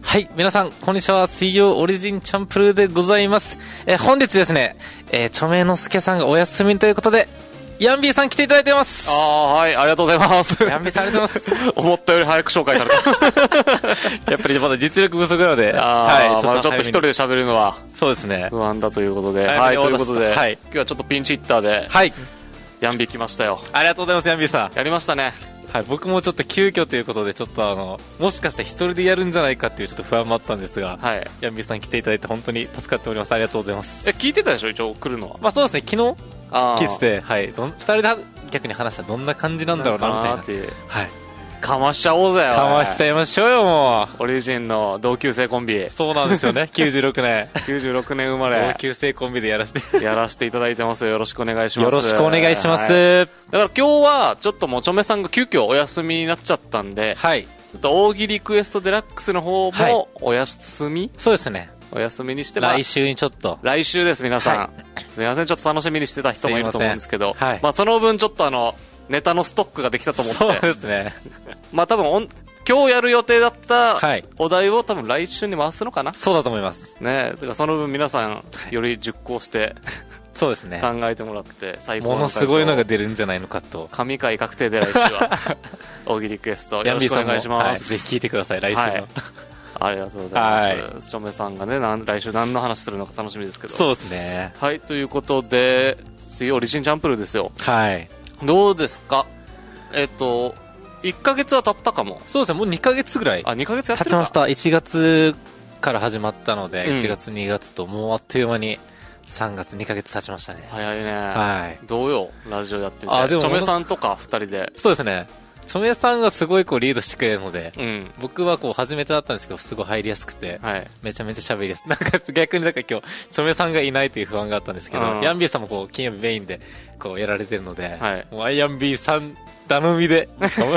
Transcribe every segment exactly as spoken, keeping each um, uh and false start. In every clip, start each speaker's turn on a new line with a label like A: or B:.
A: はい、皆さん、こんにちは。水曜オリジンチャンプルーでございます。えー、本日ですね、えー、著名の助さんがお休みということで、ヤンビーさん来ていただいてます。
B: ああ、はい、ありがとうございます。
A: ヤンビーさんありがとうございます。
B: 思ったより早く紹介された。
A: やっぱりまだ実力不足なので、
B: あはい、ちょっと、まあ、ちょっと一人で喋るのは、
A: そうですね。
B: 不安だということで、はい、ということで、はい、今日はちょっとピンチヒッターで、
A: はい、
B: ヤンビー来ましたよ。
A: ありがとうございます、ヤンビーさん。
B: やりましたね。
A: はい、僕もちょっと急遽ということで、ちょっとあの、もしかして一人でやるんじゃないかっていうちょっと不安もあったんですが、はい、ヤンビーさん来ていただいて本当に助かっております。ありがとうございます。
B: え、聞いてたでしょ、一応来るのは。
A: まあそうですね、昨日、キスで、はい、どん、二人で逆に話したらどんな感じなんだろうな、みたいな。はい。
B: かましちゃおうぜよ。
A: かましちゃいましょうよ、も
B: う。オリジンの同級生コンビ。
A: そうなんですよね、きゅうじゅうろくねん。
B: きゅうじゅうろくねん生まれ。
A: 同級生コンビでやらせて。
B: やらせていただいてます。よろしくお願いします。
A: よろしくお願いします。
B: はい、だから今日は、ちょっともちょめさんが急遽お休みになっちゃったんで、はい。ちょっと大喜利クエストデラックスの方もお休み、はい、
A: そうですね。
B: お休みにして、
A: 来週にちょっと。
B: 来週です、皆さん。はい、すみません、ちょっと楽しみにしてた人もいると思うんですけど、はい、まあその分ちょっとあの、ネタのストックができたと思って。
A: そうですね。
B: まあ多分、今日やる予定だったお題を多分来週に回すのかな。
A: そうだと思います。
B: ね、だからその分皆さんより熟考して、
A: そうですね。
B: 考えてもらって最高の
A: ものすごいのが出るんじゃないのかと。
B: 神回確定で来週は大喜利クエストよろしくお願いします。
A: ぜひ聞いてください、来週の。はい、
B: ありがとうございます。チョメさんがね、来週何の話するのか楽しみですけど。
A: そうですね。
B: はい、ということで、水曜オリジンチャンプルーですよ。
A: はい。
B: どうですか？えっと、いっかげつは経ったかも。
A: そうですね、もうにかげつぐらい。
B: あ、にかげつやってるか。
A: 経ちました。いちがつから始まったので、うん、いちがつ、にがつと、もうあっという間にさんがつ、にかげつ経ちましたね。
B: 早いね。
A: はい。
B: どうよ、ラジオやってみて。あ、でも、チョメさんとかふたりで。
A: そうですね。チョメさんがすごいこうリードしてくれるので、うん、僕はこう初めてだったんですけど、すごい入りやすくて、はい、めちゃめちゃ喋りやすい。なんか逆になんか今日、チョメさんがいないという不安があったんですけど、うん、ヤンビーさんもこう金曜日メインでこうやられてるので、はい、もうアイアンビーさん頼みで、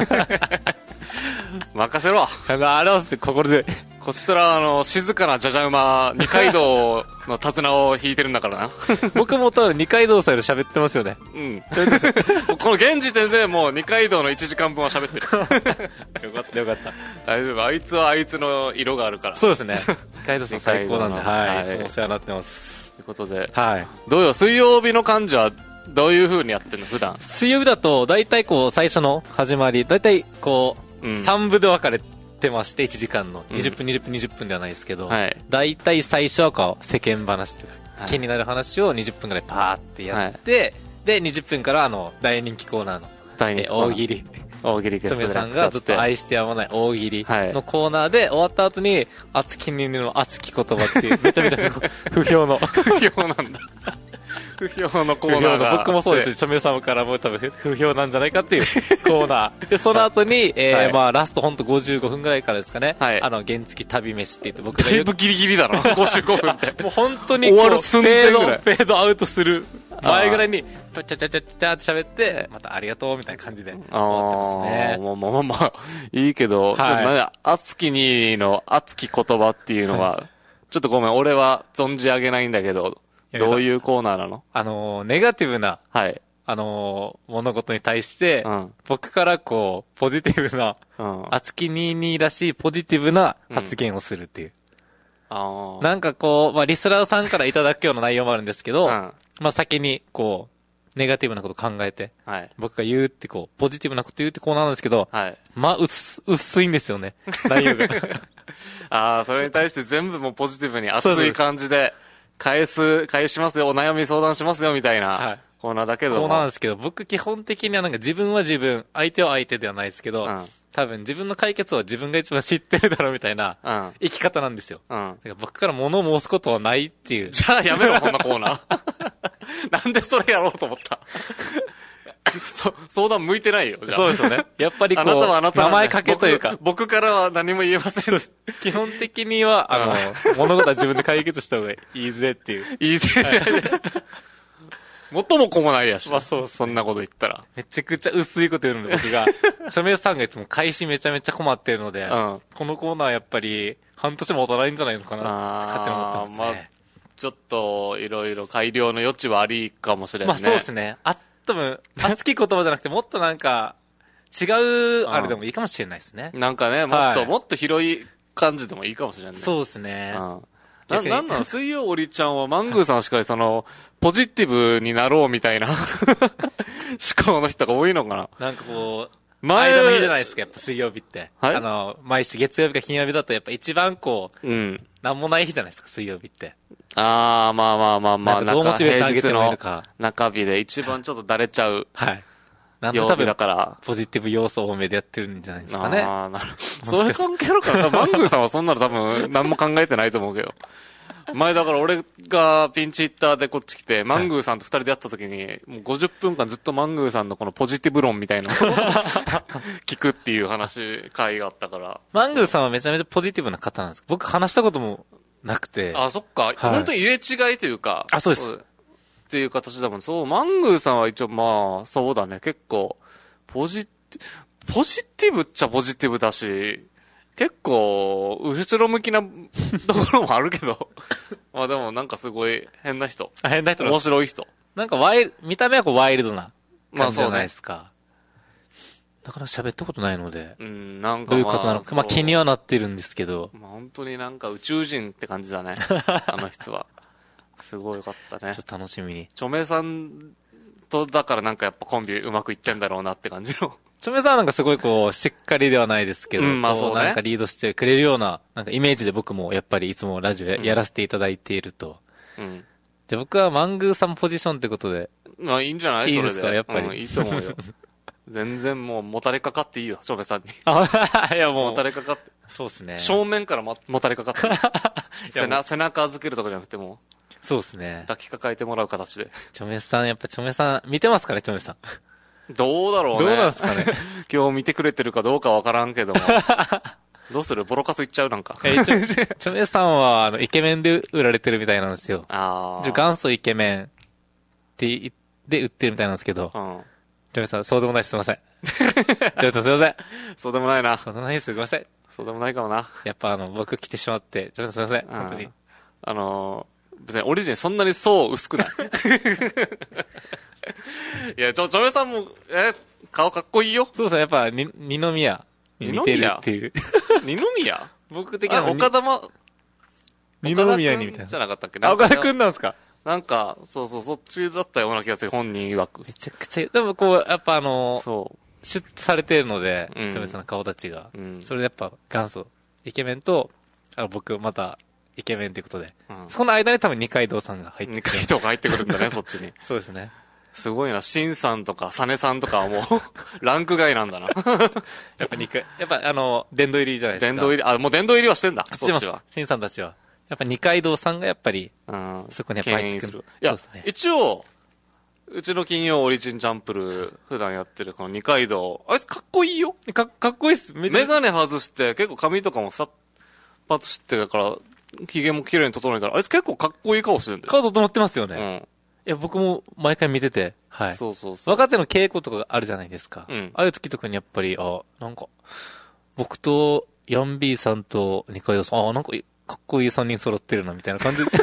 B: 任せろ。
A: あの、あれは心で。
B: こちとら、あの、静かなじゃじゃ馬、二階堂の手綱を引いてるんだからな。
A: 僕も多分二階堂さんより喋ってますよね。
B: うん。この現時点でもう二階堂のいちじかんぶんは喋ってる。
A: よかったよかった。
B: 大丈夫。あいつはあいつの色があるから。
A: そうですね。二階堂さん最高なんで、はい。いつもお世話になってます。
B: ということで、
A: はい。
B: どうよ、水曜日の感じは、どういう風にやってんの普段？
A: 水曜日だと、だいたいこう、最初の始まり、だいたいこう、うん、さんぶで分かれてまして、いちじかんの。にじゅっぷん、にじゅっぷん、にじゅっぷんではないですけど、はい、だいたい最初はこう、世間話というか、はい、気になる話をにじゅっぷんぐらいパーってやって、はい、で、にじゅっぷんからあの、大人気コーナーの、大人気大喜利。
B: 大喜利クエストで。
A: チョメさんがずっと愛してやまない大喜利のコーナーで、終わった後に、熱きにの熱き言葉っていう、めちゃめちゃ不評の。
B: 不評なんだ。不評のコーナーが
A: 僕もそうです。チョメさんからも多分不評なんじゃないかっていうコーナーで、その後に、えーはい、まあラストほんとごじゅうごふんぐらいからですかね、はい、あの原付旅飯って言って僕が
B: だいぶギリギリだなごじゅうごふんって
A: もう本当に
B: 終わる寸前ぐらい
A: フェードアウトする前ぐらいにちゃちゃちゃちゃちゃって喋ってまたありがとうみたいな感じで終わってますね。
B: まあまあまあまあいいけど、はい、あつきにの熱き言葉っていうのは、はい、ちょっとごめん俺は存じ上げないんだけど、どういうコーナーなの？
A: あのー、ネガティブな、はい。あのー、物事に対して、うん、僕からこう、ポジティブな、うん、あつきにじゅうにらしいポジティブな発言をするっていう。うん、あなんかこう、まあ、リスナーさんからいただくような内容もあるんですけど、うん、まあ、先にこう、ネガティブなこと考えて、はい、僕が言うってこう、ポジティブなこと言うってコーナーなんですけど、はい、まあ、薄、薄いんですよね、内容が。
B: ああ、それに対して全部もうポジティブに熱い感じで、返す、返しますよ、お悩み相談しますよ、みたいなコーナーだけども。
A: コーナーなんですけど、僕基本的にはなんか自分は自分、相手は相手ではないですけど、うん、多分自分の解決は自分が一番知ってるだろうみたいな、生き方なんですよ。うん、だから僕から物を申すことはないっていう。
B: じゃあやめろ、こんなコーナー。なんでそれやろうと思った。そ相談向いてないよ。じゃあ
A: そうですよね。やっぱりこう、
B: あなたはあなたは、ね、
A: 名前かけというか
B: 僕。僕からは何も言えません。
A: 基本的には、あの、物事は自分で解決した方がいいぜっていう。
B: いいぜ。元も子もないやし。
A: まあそう、
B: そんなこと言ったら。
A: めちゃくちゃ薄いこと言うので僕が、署名さんがいつも開始めちゃめちゃ困ってるので、うん、このコーナーやっぱり半年も持たないんじゃないのかなって勝手に思ってますね。まあ、
B: ちょっと、いろいろ改良の余地はありかもしれないね。
A: まあそうですね。あ多分、熱き言葉じゃなくて、もっとなんか、違う、あれでもいいかもしれないですね。
B: なんかね、もっと、はい、もっと広い感じでもいいかもしれないね。
A: そうですね。
B: うん。な、なんなの水曜おりちゃんはマングーさんしかりその、ポジティブになろうみたいな思考の人が多いのかな。
A: なんかこう、前の日じゃないですか、やっぱ水曜日って。はい。あの、毎週月曜日か金曜日だとやっぱ一番こう、うん。なんもない日じゃないですか、水曜日って。
B: あー、まあまあまあまあ、
A: どうモチベーション上げてもいいのか。
B: 中日で一番ちょっとだれちゃう。はい。
A: なんと多分だから、ポジティブ要素多めでやってるんじゃないですかね。
B: ああ、なるほど。そういう関係あるから、マングーさんはそんなの多分何も考えてないと思うけど。前だから俺がピンチヒッターでこっち来て、マングーさんと二人でやった時に、もうごじゅっぷんかんずっとマングーさんのこのポジティブ論みたいなのを聞くっていう話、会があったから。
A: マングーさんはめちゃめちゃポジティブな方なんですか？僕話したこともなくて。
B: あ、そっか。はい、本当に入れ違いというか。
A: あ、そうです。
B: っていう形だもん。そう、マングーさんは一応まあ、そうだね。結構、ポジティ、ポジティブっちゃポジティブだし、結構、後ろ向きなところもあるけど。まあでもなんかすごい変な人。
A: あ、変な人
B: 面白い人。
A: なんかワイル、見た目はこうワイルドな感じじゃないですか。まあだから喋ったことないので。うん、なんか、まあ、どういう方なのか。まあ気にはなってるんですけど。
B: まあ本当になんか宇宙人って感じだね。あの人は。すごいよかったね。
A: ちょっと楽しみに。
B: 著名さんとだからなんかやっぱコンビうまくいってんだろうなって感じの。
A: 著名さんはなんかすごいこう、しっかりではないですけど、うん、まあそうね。なんかリードしてくれるような、なんかイメージで僕もやっぱりいつもラジオ や,、うん、やらせていただいていると。うん。じゃあ僕はマングーさんポジションってことで。
B: まあいいんじゃない？い
A: いですか、やっぱり、
B: うん。いいと思うよ。全然もうもたれかかっていいよ、著名さんに。
A: あ、いやもう。
B: もたれかかって。
A: そうですね。
B: 正面からももたれかかって背な。背中預けるとかじゃなくても。
A: そうですね。
B: 抱きかかえてもらう形で。
A: 著名さん、やっぱ著名さん、見てますかね、著名さん。
B: どうだろうね。
A: どうなんですかね。
B: 今日見てくれてるかどうかわからんけども。どうするボロカスいっちゃうなんか。
A: えー、ちょ、ちょめさんは、あの、イケメンで売られてるみたいなんですよ。ああ。元祖イケメンって、で売ってるみたいなんですけど。うん。ちょめさん、そうでもないです。すいません。ちょっとすいません。
B: そうでもないな。
A: そうでもないです。すいません。
B: そうでもないかもな。
A: やっぱあの、僕来てしまって、ちょっとすいません。本当に。
B: あのー、別にオリジンそんなにそう薄くない。いや、ちょ、ちょめさんも、え、顔かっこいいよ。
A: そうですね、やっぱ、に、二宮に似てるっていう。
B: 二宮
A: 僕的な
B: 岡田も、
A: 二宮にみたいな。
B: じゃなかったっけ？
A: あ、岡田くんなんですか？
B: なんか、そうそう、そっちだったような気がする、本人曰く。
A: めちゃくちゃ、でもこう、やっぱあの、そう。シュッとされてるので、ちょめさんの顔立ちが。うん。それでやっぱ元祖、イケメンと、あの、僕、また、イケメンってことで。うん。その間に多分二階堂さんが入って
B: くる。二階堂が入ってくるんだね、そっちに。
A: そうですね。
B: すごいな、シンさんとか、サネさんとかはもう、ランク外なんだな。
A: やっぱ二階、やっぱあの、殿堂入りじゃないですか。
B: 殿堂入り、あ、もう殿堂入りはしてんだ、
A: そっちは。シンさんたちは。やっぱ二階堂さんがやっぱり、うん、そこにやっぱ入ってくる。
B: いや、ね、一応、うちの金曜オリジンチャンプル、普段やってるこの二階堂、あいつかっこいいよ。
A: か、かっこいいっす。
B: メガネ外して、結構髪とかもさっぱつしてるから、髭も綺麗に整えたら、あいつ結構かっこいい顔してるんだよ。
A: 顔整ってますよね。うん。いや、僕も毎回見てて、はい。
B: そうそうそう。
A: 若手の稽古とかあるじゃないですか。うん。ああいう時とかにやっぱり、あ、なんか、僕と、ヤンビーさんと二階堂さん、あ、なんか、かっこいい三人揃ってるな、みたいな感じで。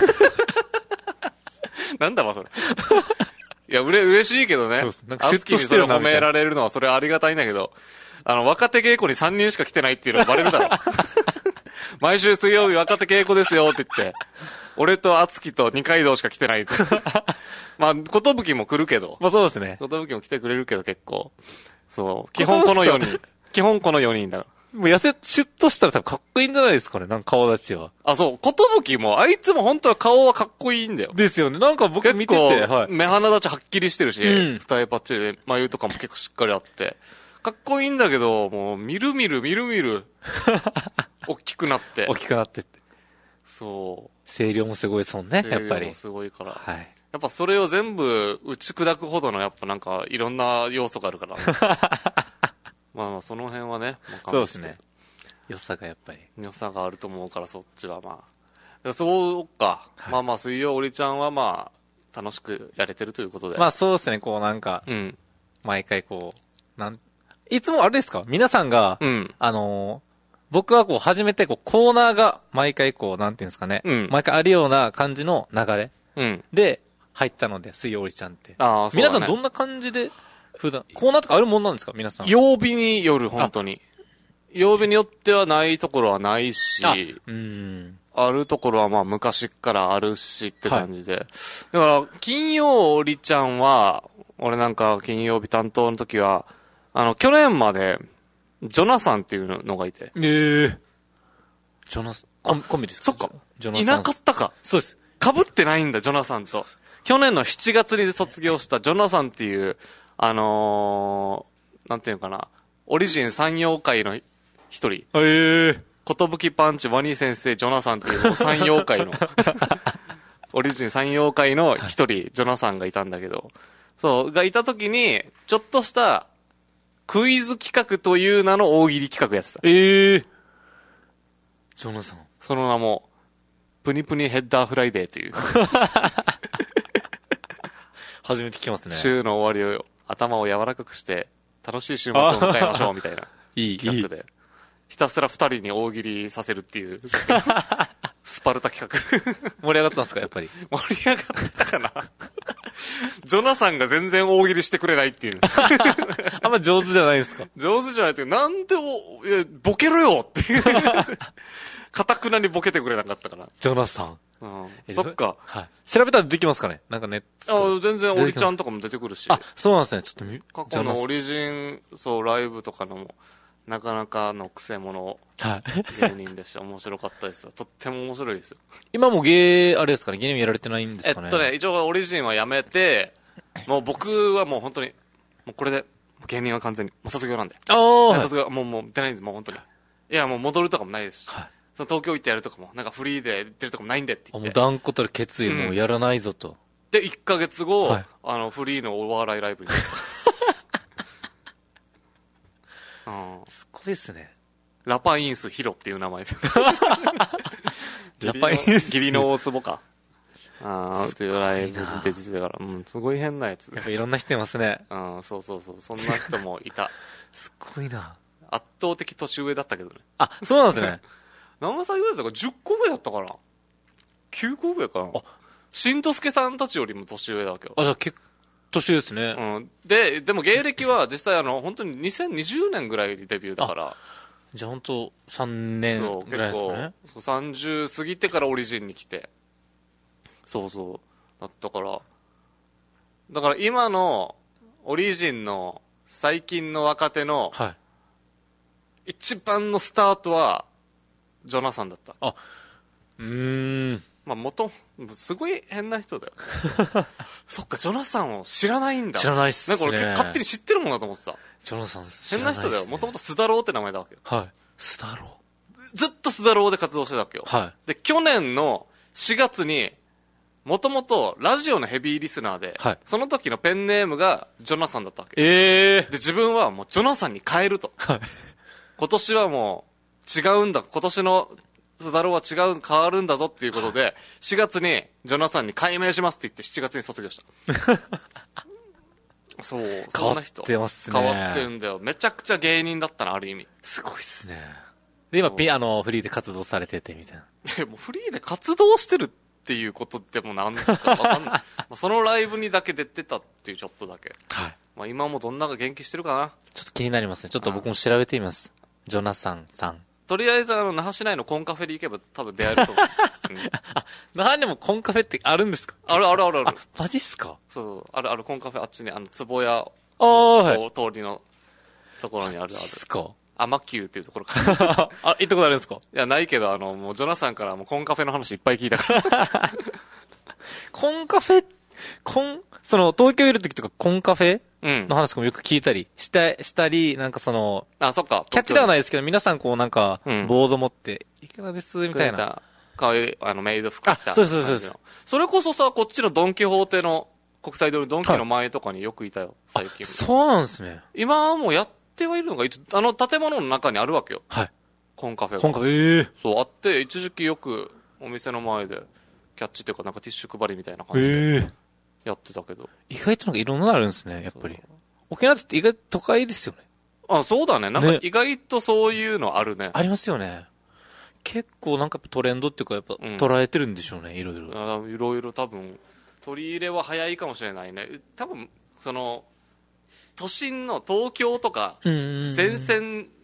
B: なんだわ、それ。いや、うれ、嬉しいけどね。そうです。なんかシュッとしてるな。褒められるのは、それはありがたいんだけど、あの、若手稽古にさんにんしか来てないっていうのがバレるだろ。毎週水曜日若手稽古ですよって言って、俺と敦樹と二階堂しか来てないって。まあ、ことぶきも来るけど。
A: まあそうですね。
B: ことぶきも来てくれるけど結構。そう。基本このよにん。基本このよにんだ。
A: もう痩せ、シュッとしたら多分かっこいいんじゃないですかね、なんか顔立ちは。
B: あ、そう。ことぶきも、あいつも本当は顔はかっこいいんだよ。
A: ですよね。なんか僕見てて、
B: はい。目鼻立ちはっきりしてるし、うん、二重パッチで眉とかも結構しっかりあって。かっこいいんだけど、もう、みるみるみるみる。大きくなって。
A: 大きくなってって。
B: そう。
A: 声量もすごいですもんね、やっぱり。声量も
B: すごいから。
A: はい。
B: やっぱそれを全部打ち砕くほどの、やっぱなんか、いろんな要素があるから。まあまあ、その辺はね、
A: そうですね。良さがやっぱり。
B: 良さがあると思うから、そっちはまあ。そうか。はい、まあまあ、水曜おりちゃんはまあ、楽しくやれてるということで。
A: まあそうですね、こうなんか、うん。毎回こう、なん、いつもあれですか皆さんが、うん、あのー、僕はこう初めてこうコーナーが毎回こう、なんていうんですかね、うん、毎回あるような感じの流れ、うん、で入ったので、水曜おりちゃんって。ああ、そうだね。皆さんどんな感じで、普段、コーナーとかあるもんなんですか皆さん。
B: 曜日による、本当に。 曜日によってはないところはないし、
A: あ、うん。
B: あるところはまあ昔からあるしって感じで。はい、だから、金曜りちゃんは、俺なんか金曜日担当の時は、あの、去年まで、ジョナサンっていうのがいて。
A: ええー。ジョナサン、コン、コンビですか？
B: そっか。
A: ジョナサン。
B: いなかったか。
A: そうです。
B: 被ってないんだ、ジョナサンと。去年のしちがつに卒業したジョナサンっていう、あのー、なんていうのかな、オリジン三妖怪の一人。
A: ええー。
B: ことぶきパンチ、ワニ先生、ジョナサンっていう三妖怪の、オリジン三妖怪の一人、ジョナサンがいたんだけど、そう、がいた時に、ちょっとしたクイズ企画という名の大喜利企画やってた。
A: ええー。ジョナサン。
B: その名も、プニプニヘッダーフライデーという。
A: 初めて聞きますね。
B: 週の終わりを、頭を柔らかくして、楽しい週末を迎えましょう、みたいな。
A: いい、
B: 企画で。いいひたすら二人に大喜利させるっていう、スパルタ企画。
A: 盛り上がったんですか、やっぱり。
B: 盛り上がったかなジョナサンが全然大喜利してくれないっていう。
A: あんま上手じゃないですか。
B: 上手じゃないっていう、なんでお、いや、ボケろよっていう。かたくなにボケてくれなかったかな。
A: ジョナサン。
B: うん、そっか。
A: はい。調べたらできますかね？なんかネッ
B: ト。あ、全然オリちゃんとかも出てくるし。
A: あ、そうなんですね。ちょっと見、
B: 過去のオリジン、そう、ライブとかのも、なかなかの癖者芸人でした。面白かったですよ。とっても面白いですよ。
A: 今も芸、あれですかね、芸人やられてないんですかね。
B: えっとね、一応オリジンはやめて、もう僕はもう本当に、もうこれで、芸人は完全に、もう卒業なんで。
A: ああ、はい、
B: 卒業、もうもう出ないんです、もう本当に。いや、もう戻るとかもないですし。はい。その東京行ってやるとかも、なんかフリーで出るとかもないんでって言って。
A: もう断固たる決意、もうやらないぞと。うん、
B: で、いっかげつご、はい、あの、フリーのお笑いライブに。
A: うん、すごいですね。
B: ラパインスヒロっていう名前で。
A: ラパインス
B: 義理の大坪か。ああ、というライブに出てたから、うん、すごい変なやつ。
A: やっぱいろんな人いますね。
B: うん、そうそうそう、そんな人もいた。
A: すごいな。
B: 圧倒的年上だったけどね。
A: あ、そうなんですね。
B: 何歳ぐらいだったかじゅっこ上だったかな ?きゅう 個上かなあ、しんとすけさんたちよりも年上だわけよ。
A: あ、じゃあ結構、年ですね。
B: うん。で、でも芸歴は実際あの、本当ににせんにじゅうねんぐらいにデビューだから。
A: じゃあ本当さんねんぐらいですかね。
B: そう、さんじゅう過ぎてからオリジンに来て。そうそう。だったから。だから今のオリジンの最近の若手の、はい、一番のスタートは、ジョナサンだった。
A: あ、うーん。
B: まあ元、すごい変な人だよ。そっか、ジョナサンを知らないんだ。
A: 知らないっすね。
B: なんか俺勝手に知ってるもんだと思ってた。
A: ジョナサン知
B: らないっすね。変な人だよ。もともとスダローって名前だわけよ。
A: はい。スダロ
B: ー。ずっとスダローで活動してたわけよ。
A: はい。
B: で、去年のしがつに、もともとラジオのヘビーリスナーで、はい、その時のペンネームがジョナサンだったわけ。
A: ええー。
B: で、自分はもうジョナサンに変えると。はい。今年はもう違うんだ。今年のスダローは違う、変わるんだぞっていうことで、はい、しがつにジョナサンに改名しますって言ってしちがつに卒業した。そう、そんな人。
A: 変わってますね。
B: 変わってるんだよ。めちゃくちゃ芸人だったな、ある意味。
A: すごいっすね。で、今、ピあの、フリーで活動されててみたいな。
B: え、もうフリーで活動してるっていうことでもなんかわかんない。まあそのライブにだけ出てたっていうちょっとだけ。
A: はい。
B: まあ今もどんなか元気してるかな。
A: ちょっと気になりますね。ちょっと僕も調べてみます。ジョナサンさん。
B: とりあえずあの、那覇市内のコンカフェに行けば多分出会えると思う。うん、
A: あ、那覇にもコンカフェってあるんですか？
B: あるあるあるある。
A: あ、マジっすか？
B: そう、あるあるコンカフェあっちに、あの、坪屋、
A: ああ、はい。
B: 通りのところにあるある。マジっ
A: すか？
B: アマキューっていうところから。
A: あ、行ったことあるんですか？
B: いや、ないけど、あの、もうジョナサンからもうコンカフェの話いっぱい聞いたから。
A: コンカフェ、コン、その、東京いる時とかコンカフェの話とかもよく聞いたり、した、したり、なんかその、
B: あ、そっか。
A: キャッチではないですけど、皆さんこうなんか、ボード持って、いくらです、みたいな。
B: かわいい、あの、メイド服着た。
A: そうそうそうそう。
B: それこそさ、こっちのドンキホーテの、国際通りドンキの前とかによくいたよ、最近。
A: そうなんですね。
B: 今はもうやってはいるのが、あの建物の中にあるわけよ。
A: はい。
B: コンカフェが。
A: コンカフェ、ええ。
B: そう、あって、一時期よくお店の前で、キャッチっていうかなんかティッシュ配りみたいな感じで、やってたけど。
A: 意外となんかいろんなのあるんですね、やっぱり。沖縄って意外と都会ですよね。
B: あ、そうだね。なんか意外とそういうのあるね。
A: ありますよね。結構なんかトレンドっていうかやっぱ捉えてるんでしょうね、いろいろ。
B: あ、いろいろ多分、取り入れは早いかもしれないね。多分、その、都心の東京とか、前線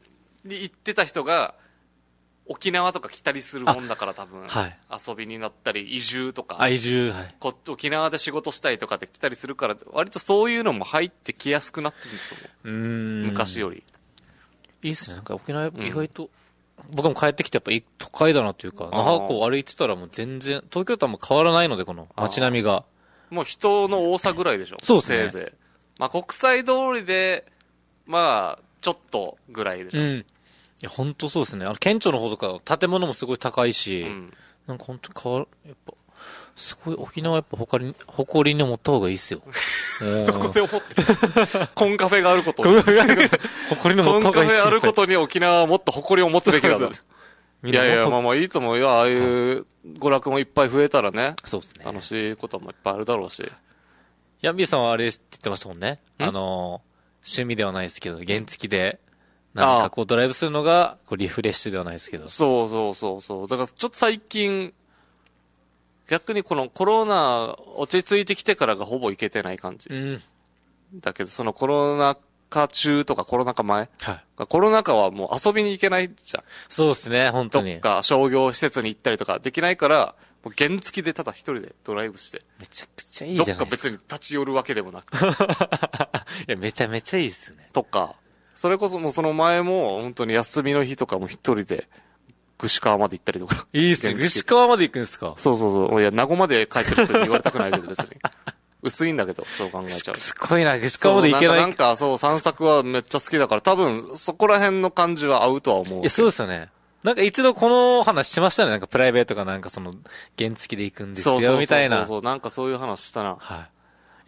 B: に行ってた人が、沖縄とか来たりするもんだから多分、はい、遊びになったり、移住とか。
A: あ、移住、はい。
B: こ沖縄で仕事したいとかで来たりするから、割とそういうのも入ってきやすくなってると思う。うん。昔より。
A: いいっすね。なんか沖縄意外と、うん、僕も帰ってきてやっぱ都会だなというか、那覇港歩いてたらもう全然、東京とはもう変わらないので、この街並みが。
B: もう人の多さぐらいでしょ。
A: そうですね。
B: せいぜい。まあ国際通りで、まあ、ちょっとぐらいでしょ。うん。
A: いや、本当そうですね。あの、県庁の方とか、建物もすごい高いし、うん、なんか本当に変わる、やっぱ、すごい、沖縄やっぱ誇りに、誇りに思った方がいいっすよ。
B: どこで思ってるコンカフェがあることに。誇りに思った方がいいっすよ。コンカフェあることに沖縄はもっと誇りを持つべきだと。いやいや、まあまあいいと思うよ。ああいう娯楽もいっぱい増えたらね。
A: そうですね。
B: 楽しいこともいっぱいあるだろうし。
A: ヤンビーさんはあれって言ってましたもんね。あの、趣味ではないですけど、原付で、なんかこうドライブするのが、こうリフレッシュではないですけど。
B: そうそうそうそう。だからちょっと最近、逆にこのコロナ落ち着いてきてからがほぼ行けてない感じ。うん。だけどそのコロナ禍中とかコロナ禍前。はい。コロナ禍はもう遊びに行けないじゃん。
A: そうですね、本当に。
B: どっか商業施設に行ったりとかできないから、もう原付でただ一人でドライブして。
A: めちゃくちゃいいじゃないですか。
B: どっか別に立ち寄るわけでもなく。
A: いや、めちゃめちゃいいですよね。
B: とか。それこそもうその前も本当に休みの日とかも一人で串川まで行ったりとか。
A: いいっすね。串川まで行くんですか？
B: そうそうそう。いや、名護まで帰ってるって言われたくないけど別に。薄いんだけど、そう考えちゃう。
A: すごいな、串川まで行けない。
B: なんかそう、散策はめっちゃ好きだから、多分そこら辺の感じは合うとは思う。
A: いや、そうですよね。なんか一度この話しましたね。なんかプライベートかなんかその、原付で行くんですよ、みたいな。
B: そうそうそう。なんかそういう話したな。
A: はい。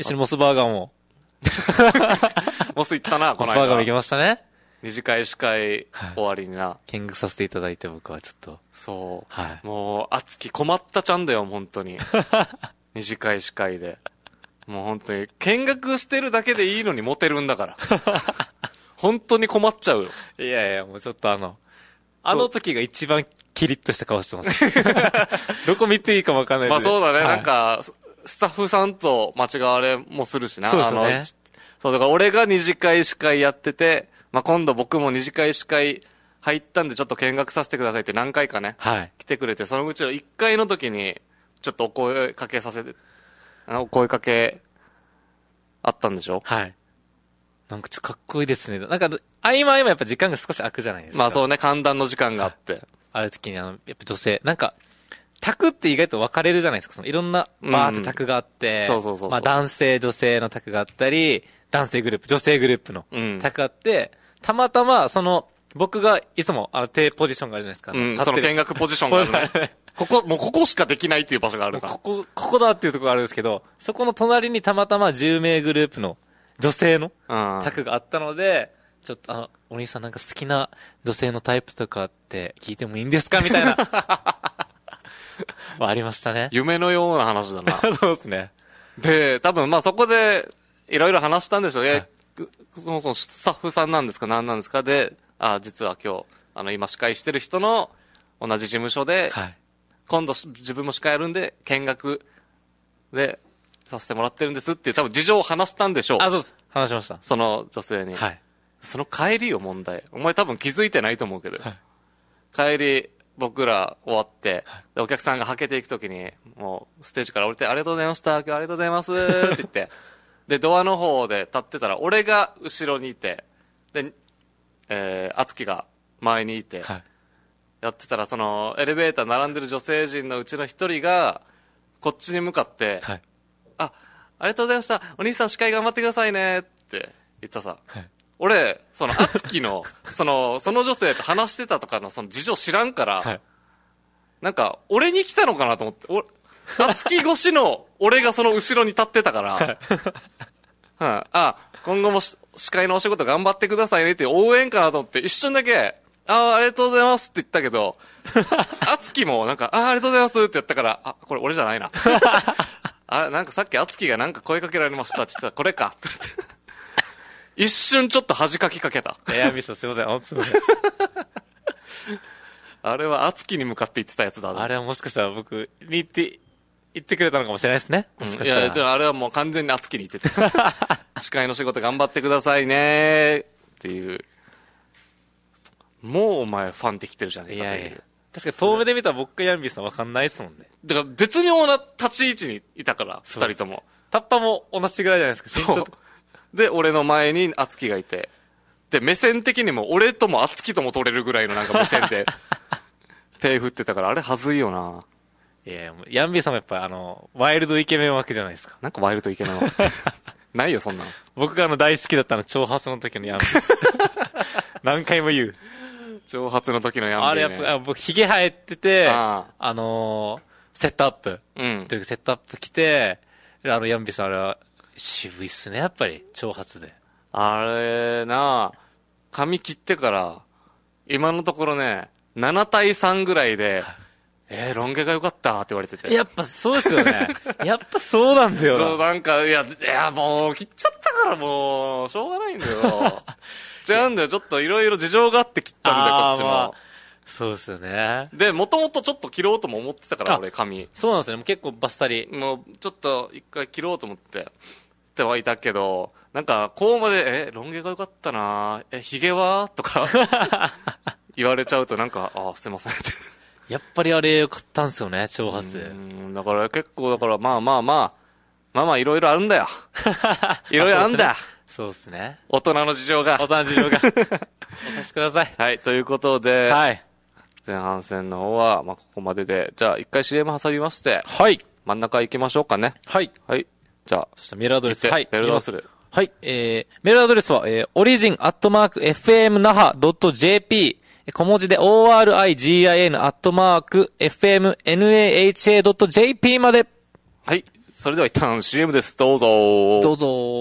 A: 一緒にモスバーガーも。
B: モス行ったな、この間。
A: モスバーガーも行きましたね。
B: 二次会司会終わりにな。
A: 見学させていただいて僕はちょっと。
B: そう。はい。もう、熱き困ったちゃんだよ、本当に。二次会司会で。もう本当に、見学してるだけでいいのにモテるんだから。本当に困っちゃうよ。
A: いやいや、もうちょっとあの、あの時が一番キリッとした顔してます。どこ見ていいかもわかんない
B: まあそうだね、はい、なんか、スタッフさんと間違われもするしな。
A: そうですね。
B: そう、だから俺が二次会司会やってて、まあ今度僕も二次会司会入ったんでちょっと見学させてくださいって何回かね、はい、来てくれて、そのうちのいっかいの時に、ちょっとお声かけさせて、お声かけ、あったんでしょ？
A: はい。なんかちょっとかっこいいですね。なんか、合間合間やっぱ時間が少し空くじゃないですか。
B: まあそうね、寒暖の時間があって。
A: ある時にあの、やっぱ女性、なんか、宅って意外と分かれるじゃないですか。そのいろんなバーって宅があって、
B: うん、そうそうそうそう。
A: まあ男性、女性の宅があったり、男性グループ、女性グループの宅があって、うん、たまたま、その、僕がいつも、あの、低ポジションがあるじゃないですか。
B: うん、その見学ポジションがあるね。ここ、もうここしかできないっていう場所があるから。
A: ここ、ここだっていうところがあるんですけど、そこの隣にたまたまじゅうめいグループの女性の宅があったので、ちょっとあの、お兄さんなんか好きな女性のタイプとかって聞いてもいいんですかみたいな。ありましたね。
B: 夢のような話だな。
A: そうですね。
B: で、多分まあそこで、いろいろ話したんでしょうね。はい、そもそもスタッフさんなんですか何なんですかで、あ、実は今日、あの、今司会してる人の同じ事務所で、はい、今度自分も司会やるんで、見学でさせてもらってるんですっていう多分事情を話したんでしょう。
A: あ、そうです。話しました。
B: その女性に。はい。その帰りよ、問題。お前多分気づいてないと思うけど。はい、帰り、僕ら終わって、で、お客さんがはけていくときに、もう、ステージから降りて、ありがとうございました、今日ありがとうございますって言って、で、ドアの方で立ってたら、俺が後ろにいて、で、えー、あつきが前にいて、はい、やってたら、その、エレベーター並んでる女性陣のうちの一人が、こっちに向かって、はい、あ、ありがとうございました、お兄さん司会頑張ってくださいね、って言ったさ、はい、俺、その、あつきの、その、その女性と話してたとかのその事情知らんから、はい、なんか、俺に来たのかなと思って、お、あつき越しの、俺がその後ろに立ってたから、はい、うん、あ、今後も司会のお仕事頑張ってくださいねって応援かなと思って、一瞬だけ、ああ、ありがとうございますって言ったけど、あつきもなんか、ああ、ありがとうございますってやったから、あ、これ俺じゃないな。あ、なんかさっきあつきがなんか声かけられましたって言ったら、これかって言って。一瞬ちょっと恥かきかけた。
A: エアミスすいません。あ、すいません。
B: あれは敦貴に向かって言ってたやつだ。
A: あれはもしかしたら僕に言って、言ってくれたのかもしれないですね。もしかしたら。
B: いや、じゃああれはもう完全に敦貴に言ってた。司会の仕事頑張ってくださいねっていう。 もうお前ファンってきてるじゃねえかという。いやいや。
A: 確かに遠目で見たら僕がヤンビーさんわかんないですもんね。
B: だから絶妙な立ち位置にいたから、二人とも。
A: タッパも同じぐらいじゃないですか、身長とか。
B: で、俺の前にアツキがいて。で、目線的にも俺ともアツキとも取れるぐらいのなんか目線で、手振ってたから、あれはずいよな。
A: いやいや、ヤンビーさんもやっぱあの、ワイルドイケメン枠じゃないですか。
B: なんかワイルドイケメン枠ないよ、そんなの。
A: 僕があの大好きだったの、長髪の時のヤンビー。何回も言う。
B: 長髪の時のヤンビー、ね。
A: あれやっぱ、僕、髭生えてて、あ, あのー、セットアップ。うん。というか、セットアップ着て、あの、ヤンビーさん、あれは、渋いっすね、やっぱり、長髪で。
B: あれな、髪切ってから、今のところね、ななたいさんぐらいで、えー、ロン毛が良かったって言われてて。
A: やっぱそうですよね。やっぱそうなんだよな。
B: そう、なんか、いや、いや、もう、切っちゃったからもう、しょうがないんだよ。違うんだよ、ちょっといろいろ事情があって切ったんだよ、こっちも。まあ、
A: そうですよね。
B: で、もともとちょっと切ろうとも思ってたから、俺、髪。
A: そうなんですね、もう結構バッサリ。
B: もう、ちょっと一回切ろうと思って、ってはいたけど、なんか、こうまで、え、ロン毛が良かったなえ、髭はとか、言われちゃうとなんか、あ、すいませんって。
A: やっぱりあれ良かったんですよね、長髪。う
B: ん、だから結構、だからまあまあまあ、まあまあいろいろあるんだよ。いろいろあるんだ。
A: そうですね。
B: 大人の事情が。
A: 大人の事情が。お察しください。
B: はい、ということで、
A: はい。
B: 前半戦の方は、まあここまでで、じゃあ一回 シーエム 挟みまして、
A: はい。
B: 真ん中行きましょうかね。
A: はい。
B: はい。じゃあ、
A: そしたらメールアドレス。
B: はい。メールアドレス。
A: はい。えー、メールアドレスは、えー、オリジンアットマーク エフエムナハドットジェーピー、小文字で オーアールアイジーアイエヌ アットマーク エフエムナハ ドットジェーピー まで。
B: はい。それでは一旦 シーエム です。どうぞ。
A: どうぞ。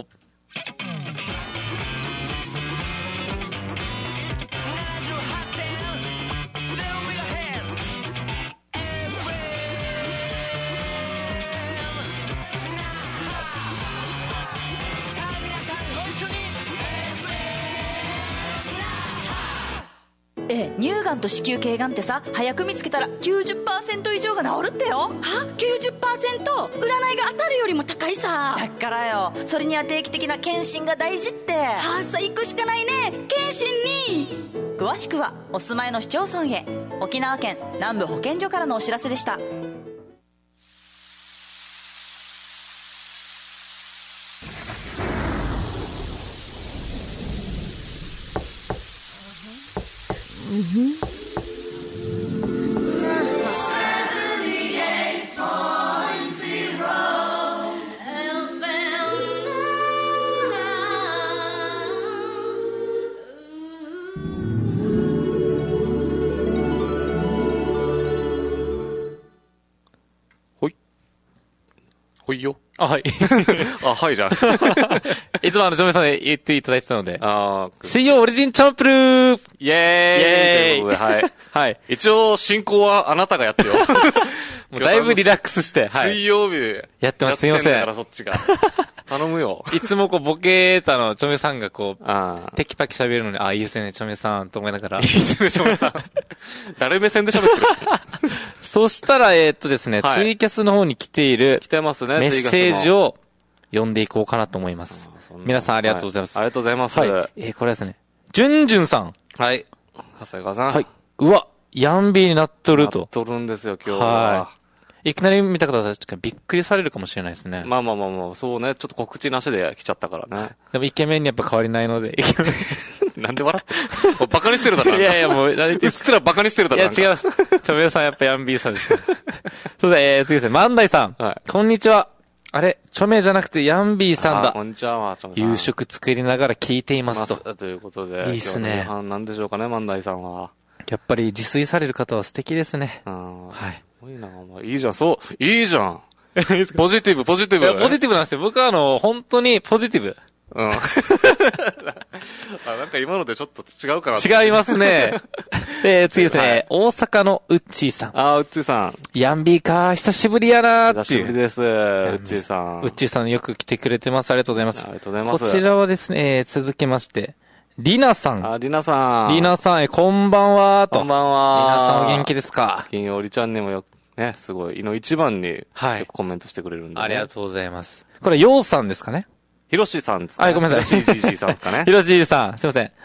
C: ええ、乳がんと子宮頸がんってさ、早く見つけたら きゅうじゅっパーセント 以上が治るってよ。
D: は きゅうじゅっパーセント？ 占いが当たるよりも高いさ。
C: だからよ、それには定期的な検診が大事って。
D: はあ、さ行くしかないね、検診に。
C: 詳しくはお住まいの市町村へ。沖縄県南部保健所からのお知らせでした。
D: うんふん。
B: ほい。ほいよ。
A: あ、はい。
B: あ、はいじゃん。
A: いつもあの、ジョメさんで言っていただいてたので。
B: あ
A: 水曜オリジンチャンプルー
B: イェーイイェーイということで、はい。
A: はい。
B: 一応、進行はあなたがやってよ。
A: もうだいぶリラックスして。
B: はい。水曜日で。
A: やってます、すいません。
B: だからそっちが。頼むよ。
A: いつもこう、ボケータのチョメさんがこう、テキパキ喋るのに、あ、いいですね、チョメさんと思いながら。
B: いいですね、チョメさん。誰目線で喋ってる
A: そしたら、えー、っとですね、はい、ツイキャスの方に来ている、
B: 来てますね、
A: メッセージを読んでいこうかなと思います。皆さんありがとうございます。
B: はい、ありがとうございます。
A: はい。えー、これですね、ジュンジュンさん。
B: はい。長谷川さん。
A: はい。うわ、ヤンビーになっとると。
B: なっとるんですよ、今日は。
A: はい。いきなり見た方は確かびっくりされるかもしれないですね。
B: まあまあまあまあ、そうね。ちょっと告知なしで来ちゃったからね。
A: でもイケメンにやっぱ変わりないので、イケメ
B: ン。なんで笑ってバカにしてるだろ。
A: いやいやもう、う
B: っすらバカにしてるだろ。
A: いや違います。ちょめさんやっぱヤンビーさんです。そうだ、えー、次ですね。万代さん。はい。こんにちは。あれ、チョメじゃなくてヤンビーさんだ。
B: こんにちは、チョメ
A: さん。夕食作りながら聞いていますと。
B: ということで。
A: いいっすね。
B: なんでしょうかね、万代さんは。
A: やっぱり自炊される方は素敵ですね。
B: うん。
A: はい。
B: いいな、お前。いいじゃん、そう、いいじゃん。ポジティブ、ポジティブ。
A: いや、ポジティブなんですよ。僕はあの、本当にポジティブ。
B: うん。あ、なんか今のでちょっと違うかな。
A: 違いますね。で、次ですね、はい、大阪のウッチーさん。
B: あー、ウッチーさん。
A: ヤンビーかー、久しぶりやなーっていう。
B: 久しぶりです、ウッチーさん。
A: ウッチーさんよく来てくれてます。ありがとうございます。
B: ありがとうございます。
A: こちらはですね、続きまして、リナさん。
B: あ、リナさん。
A: リナさん、え、こんばんはーと。
B: こんばんは。
A: 皆さんお元気ですか？
B: 金曜日ちゃんにもよく、ね、すごい、いの一番に、はい。コメントしてくれるんで、ね。
A: ありがとうございます。これ、ヨウさんですかね？
B: ヒロシさんですか
A: ね。はい、ごめんなさい。
B: ヒロシジジさんですかね。
A: ヒロシジジさん、すいません。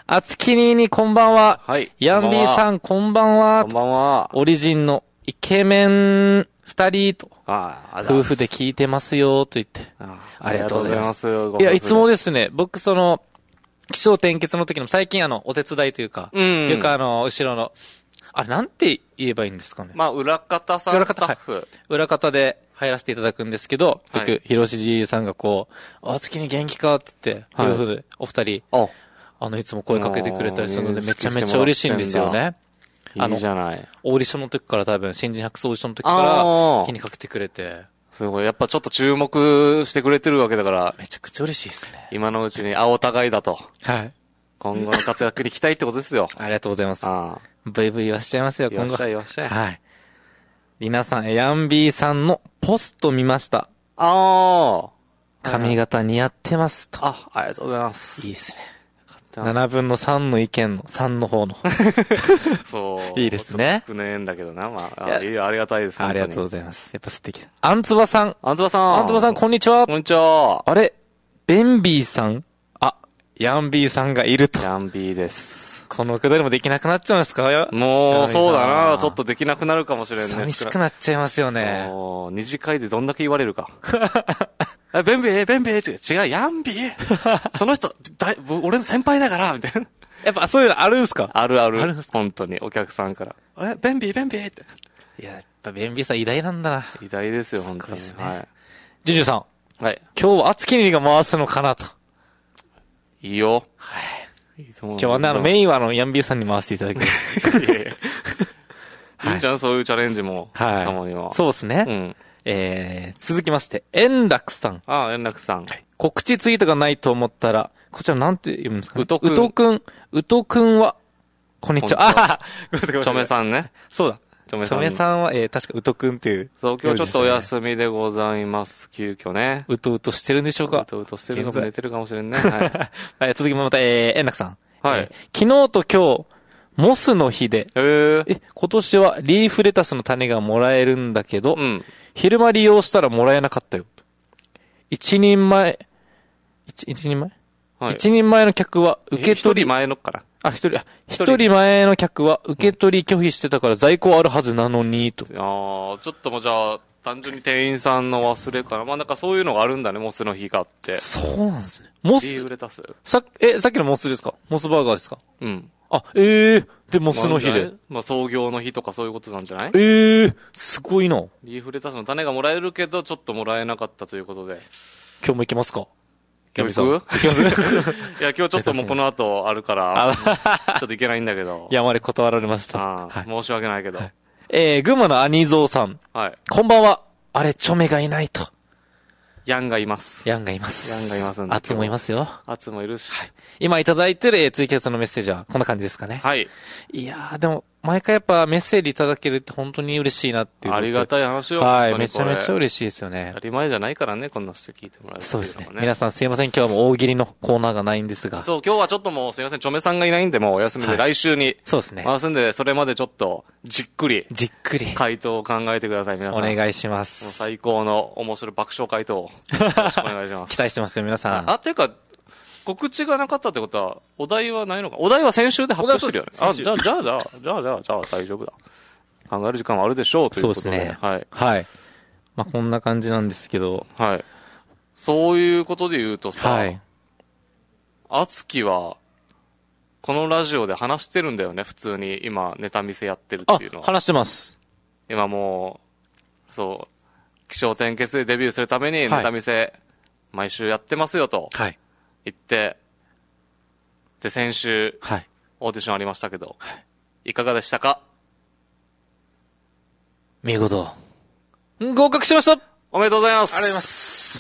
A: あつきにーにこんばんは。
B: はい。
A: ヤンビーさんこんばんは。
B: こんばんは。
A: オリジンのイケメン二人と、
B: ああ、
A: 夫婦で聞いてますよ、と言って。
B: あ,
A: ありがとうございます。
B: い
A: や、いつもですね、僕その、気象転結の時の最近あの、お手伝いというか、うん、よくあの、後ろの、あれなんて言えばいいんですかね。
B: まあ、裏方さん裏方スタッフ、はい。
A: 裏方で入らせていただくんですけど、よく、ひろしじさんがこう、あつきに元気かって言って、はい、夫婦で、お二人、あの、いつも声かけてくれたりするので、めちゃめちゃ嬉しいんですよね。
B: あの、いいじゃない。
A: オーディションの時から多分、新人白書オーディションの時から気にかけてくれて。
B: すごい。やっぱちょっと注目してくれてるわけだから。
A: めちゃくちゃ嬉しいですね。
B: 今のうちに、あ、お互いだと。
A: はい。
B: 今後の活躍に期待ってことですよ。
A: ありがとうございます。ああ。ブイブイ言わしちゃいますよ、今後。
B: 言わしちゃい言わしちゃい。
A: はい。りなさん、ヤンビーさんのポスト見ました。
B: ああ。
A: 髪型似合ってますと。
B: あ、ありがとうございます。
A: いいですね。ななぶんのさんの意見のさんの方の。
B: そう。
A: いいですね。
B: 少ねえんだけどな。まあ、あいいありがたいです。
A: ありがとうございます。やっぱ素敵だ。アンツバさん。
B: アンツバさん。
A: アンツバさん、こんにちは。
B: こんにちは。
A: あれベンビーさんあ、ヤンビーさんがいると。
B: ヤンビーです。
A: このくだりもできなくなっちゃうんですか？
B: もう、そうだな。ちょっとできなくなるかもしれんね。
A: 寂しくなっちゃいますよね。
B: そう。二次会でどんだけ言われるか。え、ベンビーベンビー違う、ヤンビーその人、だい、俺の先輩だから、みたいな。
A: やっぱそういうのあるんすか？
B: あるある。あるんすか？本当に、お客さんから。え、ベンビーベンビーって。
A: いや、やっぱベンビーさん偉大なんだな。
B: 偉大ですよ、本当に。
A: すごいですね。
B: はい。
A: ジュンジュンさん。
B: はい。
A: 今日は厚切りが回すのかなと。
B: いいよ。
A: はい。今日はね、あの、メインはあの、ヤンビーさんに回していただきます。いやいや。
B: いいんじゃん、そういうチャレンジも。
A: はい。
B: たまには。
A: そうですね。うん。えー、続きまして、円楽さん。
B: ああ、円楽さん。はい。
A: 告知ツイートがないと思ったら、こちらなんて言うんですかね。
B: うとくん。
A: うとくん。うとくんは、こんにちは。ああ、
B: ごめんなさい。ちょめさんね。
A: そうだ。ちょめさん。ちょめさんは、えー、確かうとくんっていう。
B: そう、今日ちょっとお休みでございます。急遽ね。
A: うとうとしてるんでしょうか？
B: うとうとしてるのも寝てるかもしれんね。はい。
A: はい、続きもまた、えー、円楽さん。
B: はい、
A: えー。昨日と今日、モスの日で。
B: へー。
A: え、今年はリーフレタスの種がもらえるんだけど、
B: うん。
A: 昼間利用したらもらえなかったよ。一人前、一、一人前はい。一人前の客は受け取り。
B: 一人前のから。
A: あ、一人、一人前の客は受け取り拒否してたから在庫あるはずなのに、と。
B: うん、ああ、ちょっともうじゃあ、単純に店員さんの忘れかな。まあなんかそういうのがあるんだね、モスの日があって。
A: そうなんですね。モス。
B: リーフレタス。
A: さ、え、さっきのモスですか？モスバーガーですか？
B: うん。
A: あ、ええー、で、モスの日で。
B: まあ創業の日とかそういうことなんじゃない？
A: ええー、すごいな。
B: リーフレタスの種がもらえるけど、ちょっともらえなかったということで。
A: 今日も行きますか？
B: 今日行くいや、今日ちょっともうこの後あるから、ちょっと行けないんだけど。
A: やまり断られました。
B: あはい、申し訳ないけど。
A: えー、群馬のアニゾーさん。
B: はい。
A: こんばんは。あれ、チョメがいないと。
B: ヤンがいます。
A: ヤンがいます。
B: ヤンがいますんで。
A: アツもいますよ。
B: アツもいるし。はい、
A: 今いただいてる、えー、ツイキャスのメッセージはこんな感じですかね。
B: はい。
A: いやー、でも、毎回やっぱメッセージいただけるって本当に嬉しいなっていう。
B: ありがたい話よ。
A: はい、めちゃめちゃ嬉しいですよね。
B: 当たり前じゃないからね、こんな人聞いてもらえる、ね。
A: そうですね。皆さんすいません、今日はもう大喜利のコーナーがないんですが。
B: そう、今日はちょっともうすいません、チョメさんがいないんで、もうお休みで来週に、はい。
A: そうですね。
B: 回すんで、それまでちょっと、じっくり。
A: じっくり。
B: 回答を考えてください、皆さん。
A: お願いします。
B: 最高の面白い爆笑回答を。よろしくお願いします。
A: 期待してますよ、皆さん。
B: あ、ていうか、告知がなかったってことは、お題はないのか。お題は先週で発表してるよね。あ、じゃあ、じゃあ、じゃあ、じゃあ、じゃあ、じゃあ、大丈夫だ。考える時間はあるでしょう、ということで。
A: そうですね。
B: はい。
A: はい。まあ、こんな感じなんですけど。
B: はい。そういうことで言うとさ、はい。あつきは、このラジオで話してるんだよね、普通に。今、ネタ見せやってるっていうのは。
A: あ、話してます。
B: 今もう、そう、気象転結でデビューするためにネタ見せ、はい、毎週やってますよと。
A: はい。
B: 言って、で、先週、
A: はい。
B: オーディションありましたけど、はい。いかがでしたか？
A: 見事。合格しました！
B: おめでとうございます！
A: ありがとうございます。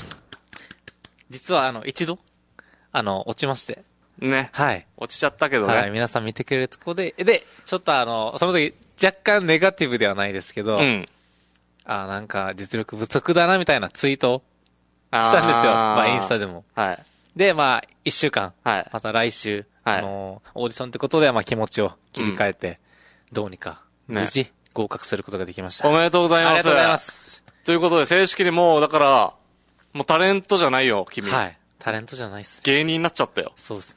A: 実は、あの、一度、あの、落ちまして。
B: ね。
A: はい。
B: 落ちちゃったけどね。
A: はい。皆さん見てくれるとこで、で、ちょっとあの、その時、若干ネガティブではないですけど、うん。あ、なんか、実力不足だな、みたいなツイートしたんですよ。まあ、インスタでも。
B: はい。
A: で、まあ、一週間。
B: はい。
A: また来週、
B: はい。
A: あの、オーディションってことで、まあ、気持ちを切り替えて、うん、どうにか、無事、合格することができました。
B: おめでとうございます。
A: ありがとうございます。
B: ということで、正式にもう、だから、もうタレントじゃないよ、君。
A: はい。タレントじゃないっす、ね。
B: 芸人になっちゃったよ。
A: そうですね。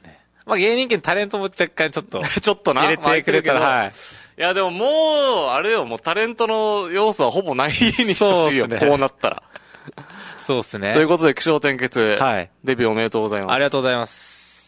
A: まあ芸人圏タレントも若干ちょっと。
B: ちょっとな。
A: 入れてくれたら、はい。
B: いやでももう、あれよ、もうタレントの要素はほぼないに等しいよ、ね、こうなったら。
A: そうっすね。
B: ということで、起承転結。
A: はい。
B: デビューおめでとうございます。
A: ありがとうございます。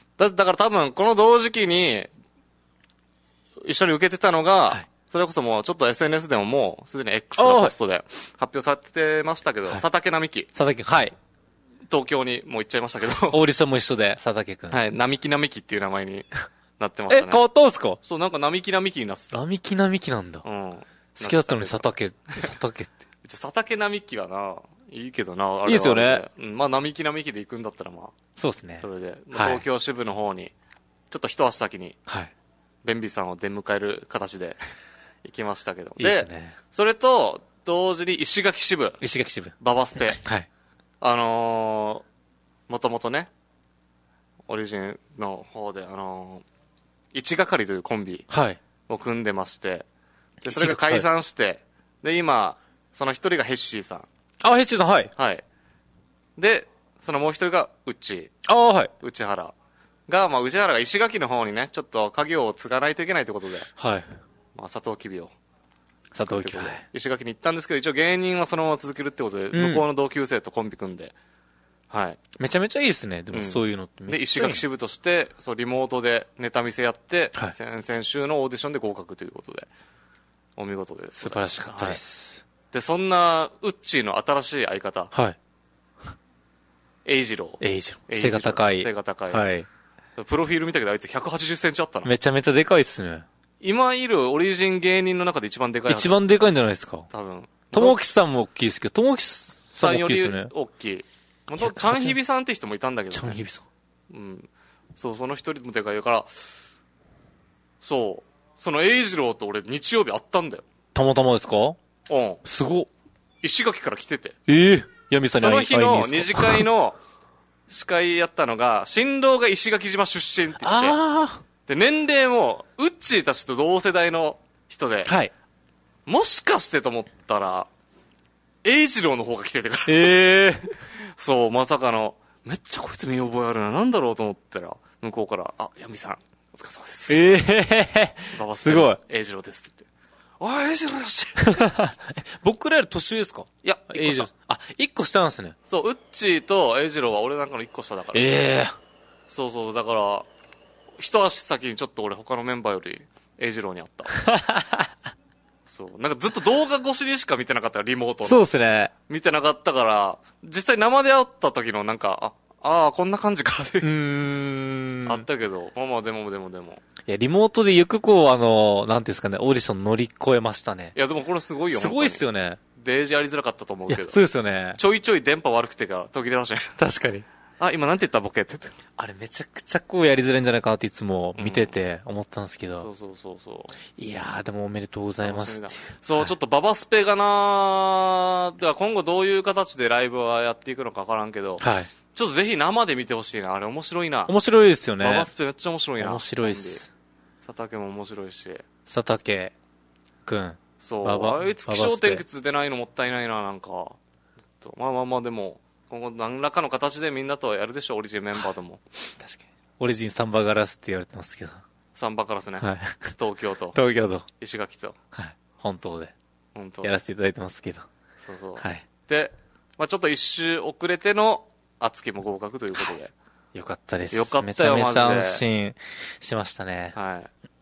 B: だ、だから多分、この同時期に、一緒に受けてたのが、はい、それこそもう、ちょっと エスエヌエス でももう、すでに X のポストで発表されてましたけど、はい、佐竹並木。
A: 佐竹、はい。
B: 東京にもう行っちゃいましたけど。
A: オーディションも一緒で、佐竹くん。
B: はい、並木並木っていう名前になってましたね。
A: え、変わったんすか？
B: そう、なんか並木並木になってた。
A: 並木並木なんだ。うん。好きだったのに佐竹、佐竹って。
B: 佐竹並木はな、いいけどな、あれは。
A: いいですよね。
B: うん、まあ並木並木で行くんだったらまあ。
A: そうですね。
B: それで、まあ、東京支部の方に、ちょっと一足先に、はい。ベンビーさんを出迎える形で行きましたけど。
A: いいですね。
B: それと、同時に石垣支部。
A: 石垣支部。
B: ババスペ。
A: はい。
B: あのー、もともとね、オリジンの方で、あのー、一係というコンビを組んでまして、で、それが解散して、はい、で、今、その一人がヘッシーさん。
A: あ、ヘッシーさん、はい。
B: はい。で、そのもう一人がウッチー。
A: ああ、はい。
B: 内原。が、まあ、内原が石垣の方にね、ちょっと家業を継がないといけないということで、
A: はい。
B: まあ、佐藤きびを。
A: 佐藤きび。
B: 石垣に行ったんですけど、一応芸人はそのまま続けるってことで、うん、向こうの同級生とコンビ組んで、はい。
A: めちゃめちゃいいですね、でもそういうのって。
B: うん、で、石垣支部として、そう、リモートでネタ見せやって、はい、先々週のオーディションで合格ということで、お見事です。
A: 素晴らしかったです。
B: はい、で、そんな、ウッチーの新しい相方。
A: はい。
B: エイジロー。
A: エイジロー。背が高い。
B: 背が高い。
A: はい。
B: プロフィール見たけどあいつひゃくはちじゅっセンチあったな。
A: めちゃめちゃでかいっすね。
B: 今いるオリジン芸人の中で一番でかい。
A: 一番でかいんじゃないですか。
B: 多分。
A: ともきさんも大きいですけど、ともきさんも大きいですよね。
B: 大きい。本当チャンヒビさんって人もいたんだけどね。
A: チャンヒビさ
B: ん。うん。そう、その一人もでかいから、そう。そのエイジローと俺日曜日会ったんだよ。
A: たまたまですか？
B: うん。
A: すごっ。
B: 石垣から来てて。
A: ええー。ヤミさんに会いに
B: その日の二次会の司会やったのが、新郎が石垣島出身って言って。
A: あ
B: で、年齢も、ウッチーたちと同世代の人で。
A: はい。
B: もしかしてと思ったら、エイジローの方が来ててから。
A: ええー。
B: そう、まさかの、めっちゃこいつ見覚えあるな。なんだろうと思ったら、向こうから、あ、ヤミさん、お疲れ様です。
A: ええー。
B: ババス
A: すごい。
B: エイジローですって言って。あ、エイジローよし。
A: 僕らより年上ですか？
B: いや、
A: エイジロー。あ、一個下なんですね。
B: そう、ウッチーとエイジローは俺なんかの一個下だから。
A: ええー。
B: そうそう、だから、一足先にちょっと俺他のメンバーより、エイジローに会った。そう。なんかずっと動画越しにしか見てなかったから、リモートの。
A: そうですね。
B: 見てなかったから、実際生で会った時のなんか、あ、ああ、こんな感じかって。う
A: ーん。
B: あったけど、まあまあでもでもでも。
A: いや、リモートでよくこう、あの、なんていうんですかね、オーディション乗り越えましたね。
B: いや、でもこれすごいよ。
A: すごいっすよね。
B: デージやりづらかったと思うけど。
A: そうですよね。
B: ちょいちょい電波悪くてから途切れたしね。
A: 確かに。
B: あ、今なんて言ったボケって言って。
A: あれめちゃくちゃこうやりづらいんじゃないかなっていつも見てて思ったんですけど。
B: うん、そうそうそうそう。
A: いやー、でもおめでとうございますって。
B: そう、はい、ちょっとババスペがなー、では今後どういう形でライブはやっていくのかわからんけど。
A: はい。
B: ちょっとぜひ生で見てほしいな。あれ面白いな。
A: 面白いですよね。
B: ババスペめっちゃ面白いな。
A: 面白いっす。
B: 佐竹も面白いし。
A: 佐竹くん。
B: そう。ババあいつ気象転結出ないのもったいないな、なんか。とまあまあまあでも、今後何らかの形でみんなとやるでしょ、オリジンメンバーとも。
A: 確かに。オリジンサンバガラスって言われてますけど。
B: サンバガラスね。
A: はい。
B: 東京と。
A: 東京と。
B: 石垣と。
A: はい。本当で。
B: 本当
A: やらせていただいてますけど。
B: そうそう。
A: はい。
B: で、まあちょっと一周遅れての、あつきも合格ということで。
A: よかったです。
B: よかったよ、
A: めちゃめちゃ安心しましたね。
B: はい。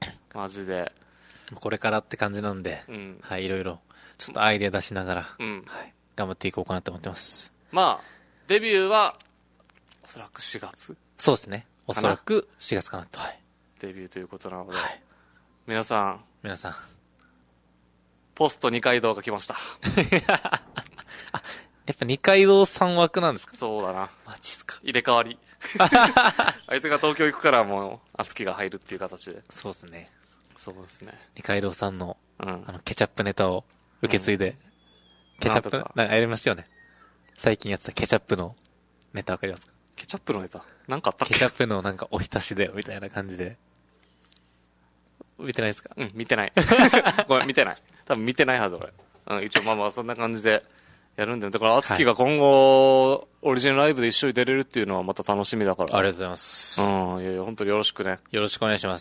B: マジで。
A: これからって感じなんで、うん、はい、いろいろ、ちょっとアイデア出しながら、うん、はい、頑張っていこうかなと思ってます。
B: まあ、デビューは、おそらくしがつ？
A: そうですね。おそらくしがつかなと。はい。
B: デビューということなので、はい、皆さん、
A: 皆さん、
B: ポスト二階堂が来ました。
A: あ、やっぱ二階堂さん枠なんですか？
B: そうだな。
A: マジっすか。
B: 入れ替わり。あいつが東京行くからもう、あつきが入るっていう形で。
A: そうですね。
B: そうですね。
A: 二階堂さんの、うん、あの、ケチャップネタを受け継いで、うん、ケチャップ、なんかやりましたよね。最近やってたケチャップのネタわかりますか？
B: ケチャップのネタなんかあったっけ？
A: ケチャップのなんかおひたしだよ、みたいな感じで。見てないですか？
B: うん、見てない。ごめん、見てない。多分見てないはず、俺。うん、一応まあまあそんな感じでやるんだよ。だからあつきが今後、はい、オリジナルライブで一緒に出れるっていうのはまた楽しみだから。
A: ありがとうございます。
B: うん、いやいや本当によろしくね。
A: よろしくお願いします。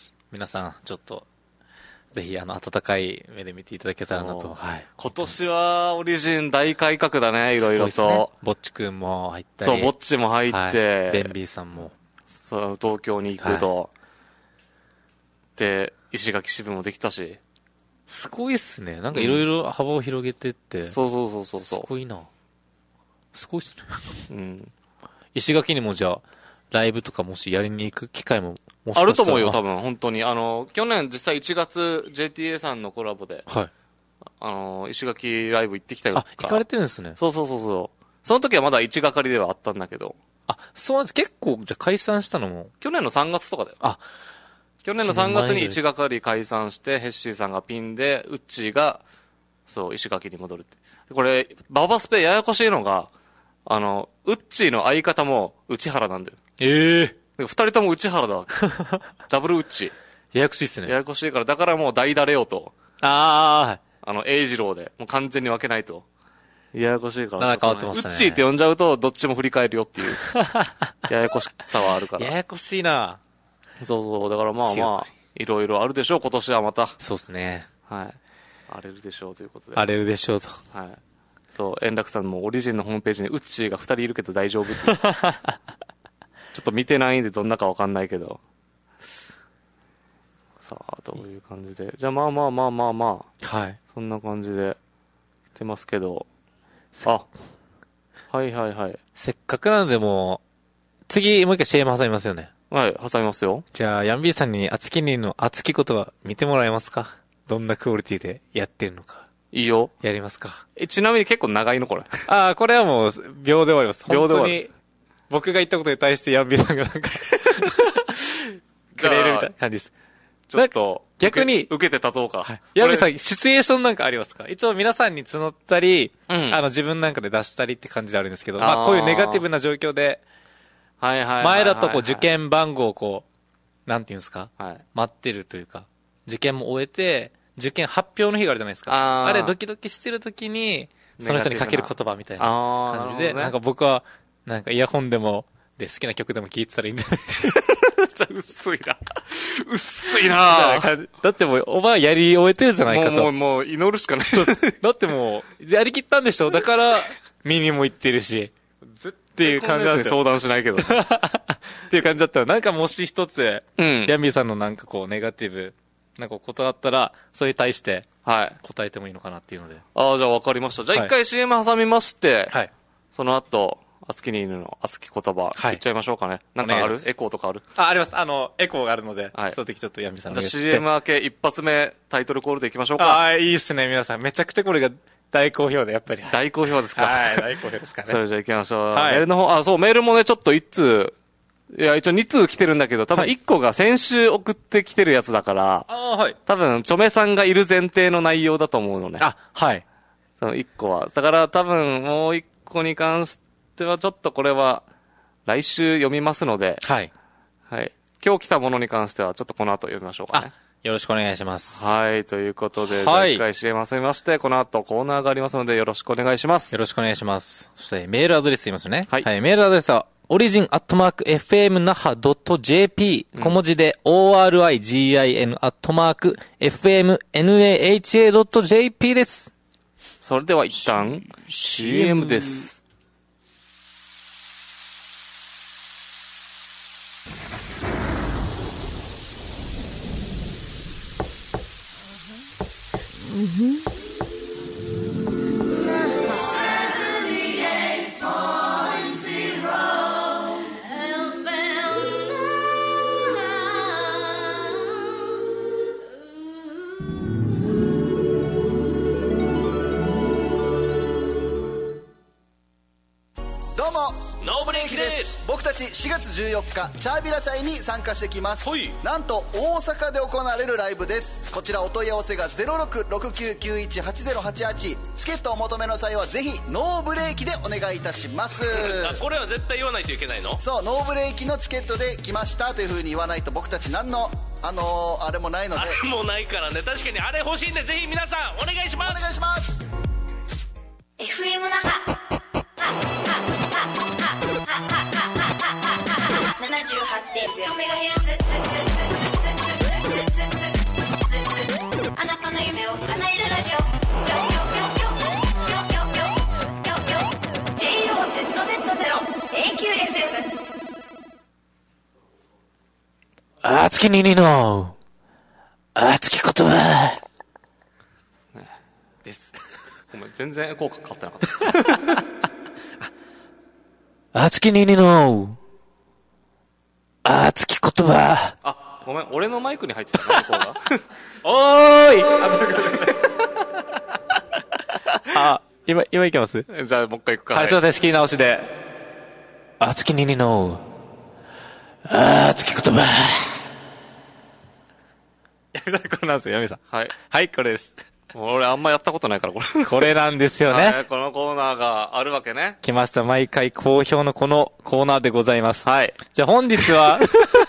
A: あ皆さんちょっとぜひあの温かい目で見ていただけたらなと。はい。
B: 今年はオリジン大改革だね、いろいろと。ね、
A: ぼっちくんも入ったり。
B: そう、ぼっちも入って、はい、
A: ベンビーさんも。
B: そう、東京に行くと。はい、で、石垣支部もできたし。
A: すごいっすね。なんかいろいろ幅を広げてって、うん。
B: そうそうそうそう。
A: すごいな。すごいっすね。
B: うん。
A: 石垣にもじゃあ、ライブとかもしやりに行く機会ももしかしたら
B: あると思うよ、多分、本当に。あの、去年実際いちがつ ジェイティーエー さんのコラボで、
A: はい。
B: あの、石垣ライブ行ってきたよ。
A: あ、行かれてるんですね。
B: そうそうそうそう。その時はまだ一係ではあったんだけど。
A: あ、そうなんです。結構、じゃあ解散したのも。
B: 去年のさんがつとかだよ。
A: あ、
B: 去年のさんがつに一係解散して、ヘッシーさんがピンで、ウッチーが、そう、石垣に戻るって。これ、ババスペややこしいのが、あの、ウッチーの相方も内原なんだよ。
A: ええ
B: ー。二人とも内原だわけ。ダブルウッチー。
A: ややこしいっすね。
B: ややこしいから、だからもう代打レオと。
A: あ
B: あ。あの、栄次郎で、もう完全に分けないと。ややこしいから。
A: なんか変わってましたね。
B: ウッチーって呼んじゃうと、どっちも振り返るよっていう。ややこしさはあるから。
A: ややこしいな。
B: そうそう、だからまあまあ、いろいろあるでしょう、今年はまた。
A: そうですね。
B: はい。荒れるでしょうということで。
A: 荒れるでしょうと。
B: はい。そう、円楽さんもオリジンのホームページにウッチーが二人いるけど大丈夫っていう。ちょっと見てないんでどんなかわかんないけど。さあ、どういう感じで。じゃあまあまあまあまあま
A: あ。はい。
B: そんな感じで、やってますけど。あ、はいはいはい。
A: せっかくなのでもう、次もう一回 シーエム 挟みますよね。
B: はい、挟みますよ。
A: じゃあ、ヤンビーさんに、あつきにの熱きことは見てもらえますか？どんなクオリティでやってるのか。
B: いいよ。
A: やりますか。
B: え、ちなみに結構長いのこれ。
A: ああ、これはもう、秒で終わります。
B: 秒で終わる。
A: 本当に、僕が言ったことに対してヤンビーさんがなんか、くれるみたいな感じです。
B: ちょっと、
A: 逆に、
B: 受けて立とうか。
A: はい、ヤンビーさん、シチュエーションなんかありますか？一応皆さんに募ったり、
B: うん、
A: あの、自分なんかで出したりって感じであるんですけど、まあ、こういうネガティブな状況で、
B: はいはいはい。
A: 前だとこう、受験番号をこう、なんていうんですか？
B: はい。
A: 待ってるというか、受験も終えて、受験発表の日があるじゃないですか。あ, あれドキドキしてる時に、その人にかける言葉みたいな感じで、な, ね、なんか僕は、なんかイヤホンでも、で好きな曲でも聴いてたらいいんじゃない
B: 薄いな。薄いな
A: だってもう、お前やり終えてるじゃないかと。
B: もう、もう、もう祈るしかない。
A: だってもう、やりきったんでしょ？だから、見にも行ってるし。っていう感じなんですよ。
B: 相談しないけど。
A: っていう感じだったら、なんかもし一つ、
B: うん、
A: ヤンビーさんのなんかこう、ネガティブ、なんかことあったら、それに対して、
B: はい。
A: 答えてもいいのかなっていうので。
B: ああ、じゃあ分かりました。じゃあ一回 シーエム 挟みまして、
A: はい。
B: その後、あつきに犬の熱き言葉、言っちゃいましょうかね。はい、なんかあるエコーとかある
A: あ、あります。あの、エコーがあるので、
B: はい。
A: その時ちょっとヤンビーさん
B: の。じゃあ シーエム 明け一発目、タイトルコールでいきましょうか。あ
A: あ、いいっすね、皆さん。めちゃくちゃこれが大好評で、やっぱり。
B: 大好評ですか。
A: はい、大好評ですかね。
B: それじゃあ行きましょう。
A: はい。
B: メールの方、あ、そう、メールもね、ちょっと一通、いや、一応二通来てるんだけど、多分一個が先週送ってきてるやつだから、
A: ああ、はい。
B: 多分、チョメさんがいる前提の内容だと思うのね。
A: あ、はい。
B: その一個は。だから多分、もう一個に関しては、ちょっとこれは、来週読みますので、
A: はい。
B: はい。今日来たものに関しては、ちょっとこの後読みましょうかね。
A: よろしくお願いします。
B: はい。ということで、
A: はい。
B: 一回 シーエム 挟みまして、この後コーナーがありますので、よろしくお願いします。
A: よろしくお願いします。そして、メールアドレス言いますよね。
B: はい。
A: はい。メールアドレスは、オリジンアットマーク エフエムナハドットジェーピー 小文字で オーアールアイジーアイエヌ アットマーク エフエムナハ ドットジェーピー です。
B: それでは一旦 シーエム です。
E: どうもノーブレーキです。僕たちしがつじゅうよっかチャービラ祭に参加してきます。なんと大阪で行われるライブです。こちらお問い合わせが ゼロろくろくきゅうきゅういちはちゼロはちはち。チケットをお求めの際はぜひノーブレーキでお願いいたします
F: あ、これは絶対言わないといけないの？
E: そう、ノーブレーキのチケットで来ましたという風に言わないと僕たち何のあのー、あれもないので。
F: あれもないからね。確かにあれ欲しいんで、ぜひ皆さんお願いします。
E: お願いします。
G: エフエム 那覇 ななじゅうはちてんゼロ メガヘルツ、あなたの夢を叶えるラジオ、 ジェイオーゼットゼットゼロ エーキューエフエム。
A: あつきににのあつき言葉
B: です。ごめん、全然効果変わってなかった。
A: あつきににのあつき言葉。
B: あ、ごめん、俺のマイクに入ってたの、こうが。
A: おーいあ、今、今いけます？
B: じゃあ、もう一回行くか。
A: はい、すいません、仕切り直しで。あつきににのあつき言葉。やめた、これなんですよ、やめさん。
B: はい。
A: はい、これです。
B: 俺あんまやったことないから、これ。
A: これなんですよね。
B: はい、このコーナーがあるわけね。
A: 来ました。毎回好評のこのコーナーでございます。
B: はい。
A: じゃあ本日は、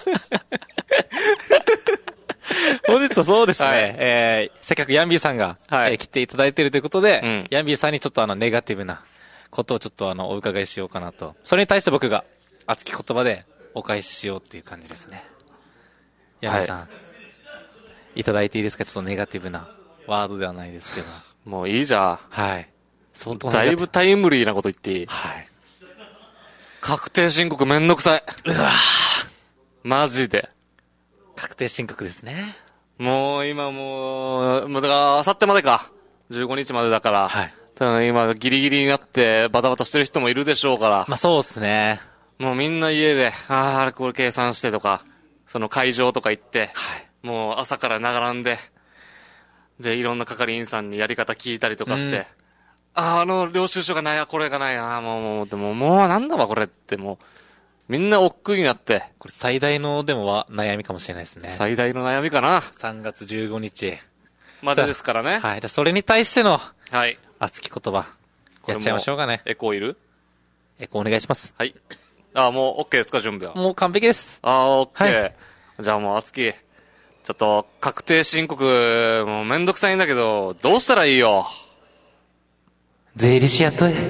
A: 本日はそうですね、はい、えー、せっかくヤンビーさんが、はい、えー、来ていただいているということで、うん、ヤンビーさんにちょっとあの、ネガティブなことをちょっとあの、お伺いしようかなと。それに対して僕が、熱き言葉でお返ししようっていう感じですね。ヤンビーさん、はい、いただいていいですか？ちょっとネガティブなワードではないですけど。
B: もういいじゃん。
A: はい。
B: 相当だいぶタイムリーなこと言っていい？
A: はい。
B: 確定申告めんどくさい。
A: うわ
B: マジで。
A: 確定申告ですね。
B: もう今もう、もうだから、あさってまでか。じゅうごにちまでだから。
A: はい。
B: ただ今ギリギリになってバタバタしてる人もいるでしょうから。
A: まあそうですね。
B: もうみんな家で、ああ、これ計算してとか、その会場とか行って、はい。もう朝から並んで、で、いろんな係員さんにやり方聞いたりとかして、うん、ああ、あの、領収書がない、これがない、ああ、もう、もう、でも、もう、なんだわ、これって、もう、みんな億劫になって。
A: これ最大の、でもは、悩みかもしれないですね。
B: 最大の悩みかな。
A: さんがつじゅうごにち。
B: までですからね。
A: はい。じゃあ、それに対しての、
B: はい。
A: 熱き言葉。やっちゃいましょうかね。
B: エコーいる？
A: エコーお願いします。
B: はい。ああ、もう、OK ですか、準備は。
A: もう完璧です。
B: ああ、OK。はい、じゃあもう、熱き。ちょっと、確定申告、もうめんどくさいんだけど、どうしたらいいよ。
A: 税理士雇え。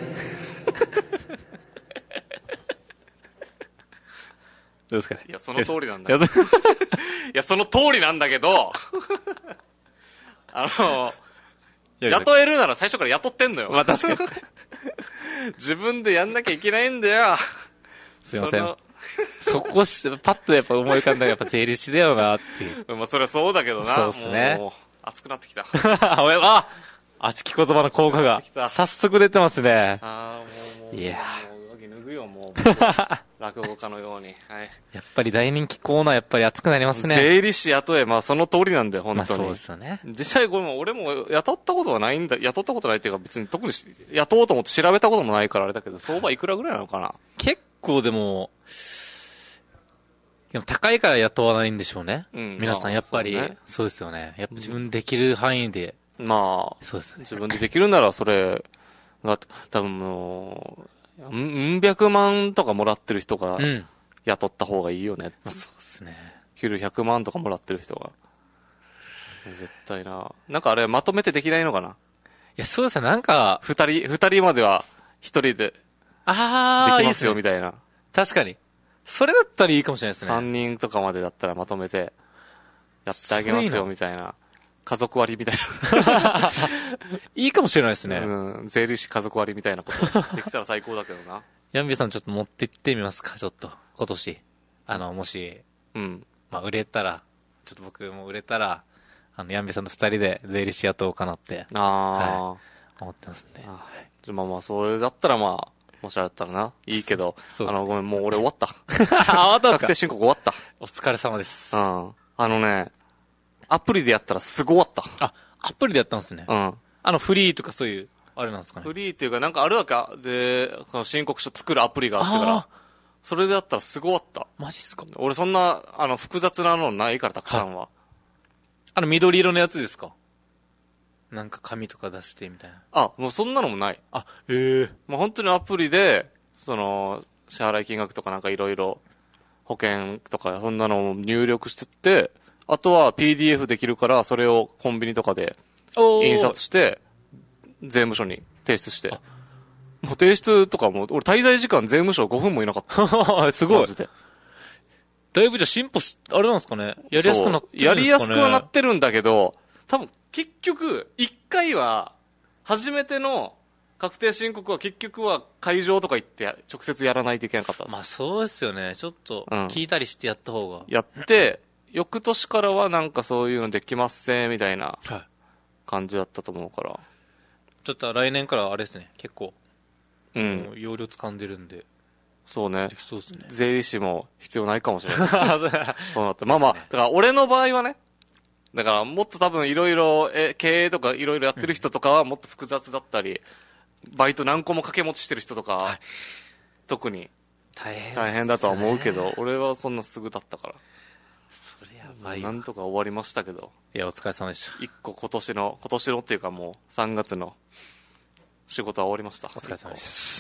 A: どうですかね。
B: いや、その通りなんだ。いや、その通りなんだけど、あの、雇えるなら最初から雇ってんのよ。
A: まあ確かに。
B: 自分でやんなきゃいけないんだよ。
A: すいません。そこし、パッとやっぱ思い浮かんだらやっぱ税理士だよなっていう。
B: まあそれはそうだけどな。
A: そうですね。
B: もう熱くなってきた。
A: あ熱き言葉の効果が早速出てますね。
B: ああ、もう、もう。いやー。上着脱ぐよ、もう。落語家のように。はい。
A: やっぱり大人気コーナーやっぱり熱くなりますね。
B: 税理士雇え、まあその通りなんだよ、本当に。まあ
A: そうですよね。
B: 実際これも俺も雇ったことはないんだ、雇ったことないっていうか別に特に雇おうと思って調べたこともないからあれだけど、相場いくらぐらいなのかな？
A: 結構でも、でも高いから雇わないんでしょうね。うん。皆さんやっぱり、そうね、そうですよね。やっぱ自分できる範囲で。
B: まあ、
A: そうですね。
B: 自分でできるならそれが、多分もう、うん百万とかもらってる人が雇った方がいいよね。うん、
A: まあそうですね。
B: 給料ひゃくまんとかもらってる人が。絶対な。なんかあれまとめてできないのかな？い
A: や、そうですね。なんか、
B: 二人、二人までは一人で、
A: ああ、
B: できますよみたいな。
A: 確かに。それだったらいいかもしれないですね。
B: 三人とかまでだったらまとめて、やってあげますよみたいな。家族割みたいな。
A: いいかもしれないですね。
B: うん。税理士家族割みたいなことできたら最高だけどな。
A: ヤンビーさんちょっと持ってってみますか、ちょっと。今年。あの、もし、
B: うん。
A: まあ、売れたら、ちょっと僕も売れたら、あの、ヤンビーさんと二人で税理士雇おうかなって。
B: ああ、
A: はい。思ってますね。
B: はい。まあまあ、それだったらまあ、もしあれだったらな。いいけど。そうですね。あの、ごめん、もう俺終わった。
A: あ、終わったんですか？
B: 確定申告終わった。
A: お疲れ様です。
B: うん。あのね、アプリでやったらすご終わった。
A: あ、アプリでやったんですね。
B: うん。
A: あの、フリーとかそういう、あれなんですかね。
B: フリーっていうか、なんかあるわけで、その申告書作るアプリがあってから、それでやったらすご終わった。
A: マジっすか？
B: 俺そんな、あの、複雑なのないから、たくさんは。は
A: あの、緑色のやつですか？なんか紙とか出してみたいな。
B: あ、もうそんなのもない。
A: あ、へえ。
B: もう本当にアプリで、その、支払い金額とかなんかいろいろ、保険とかそんなのを入力してって、あとは ピーディーエフ できるから、それをコンビニとかで印刷して、税務署に提出して。もう提出とかも、俺滞在時間税務署ごふんもいなかった。
A: すごい。マジで。だいぶじゃあ進歩し、あれなんですかね。やりやすくなってるんですかね。
B: やりやすくはなってるんだけど、多分結局、一回は、初めての確定申告は結局は会場とか行って直接やらないといけなかった。
A: まあそうですよね。ちょっと聞いたりしてやった方が。
B: うん、やって、翌年からはなんかそういうのできますせみたいな感じだったと思うから。はい、
A: ちょっと来年からあれですね。結構。
B: うん。
A: 容量掴んでるんで。
B: そうね。
A: できそうですね。
B: 税理士も必要ないかもしれない。そうなって。まあまあ、だから俺の場合はね、だからもっと多分いろいろ経営とかいろいろやってる人とかはもっと複雑だったり、うん、バイト何個も掛け持ちしてる人とか、はい、特に大変、大変だとは思うけど、俺はそんなすぐだったから。
A: それやばいわ。
B: なんとか終わりましたけど。
A: いや、お疲れ様でした。
B: 一個今年の、今年のっていうかもうさんがつの仕事は終わりました。
A: お疲れ様です。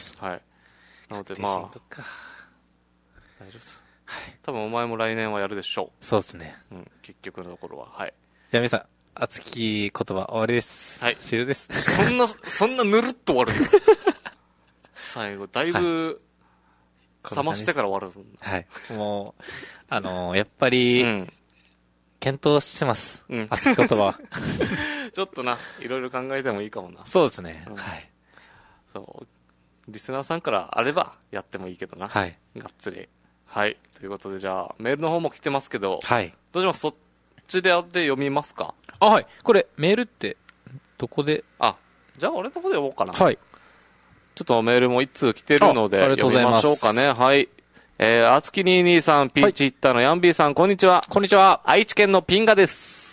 B: はい。なのでまあ、大丈夫です。はい。多分お前も来年はやるでしょう。
A: そうですね。
B: うん。結局のところは。はい。
A: じゃあ皆さん、熱き言葉終わりです。
B: はい。
A: 終了です。
B: そんな、そんなぬるっと終わるんだ。最後、だいぶ、はい、冷ましてから終わるぞ。
A: はい。もう、あのー、やっぱり、うん、検討してます。うん。熱き言葉。
B: ちょっとな、いろいろ考えてもいいかもな。
A: そうですね。
B: うん、
A: はい。
B: そう。リスナーさんからあればやってもいいけどな。
A: はい。
B: がっつり。はい。ということで、じゃあ、メールの方も来てますけど、
A: はい。
B: どうします？そっちでやって読みますか？
A: あ、はい。これ、メールって、どこで？
B: あ、じゃあ俺のとこで読もうかな。
A: はい。
B: ちょっとメールも一通来てるので、読みましょうかね。はい。えー、あつきにじゅうにさん、ピンチヒッターのヤンビーさん、こんにちは。
A: こんにちは。
B: 愛知県のピンガです。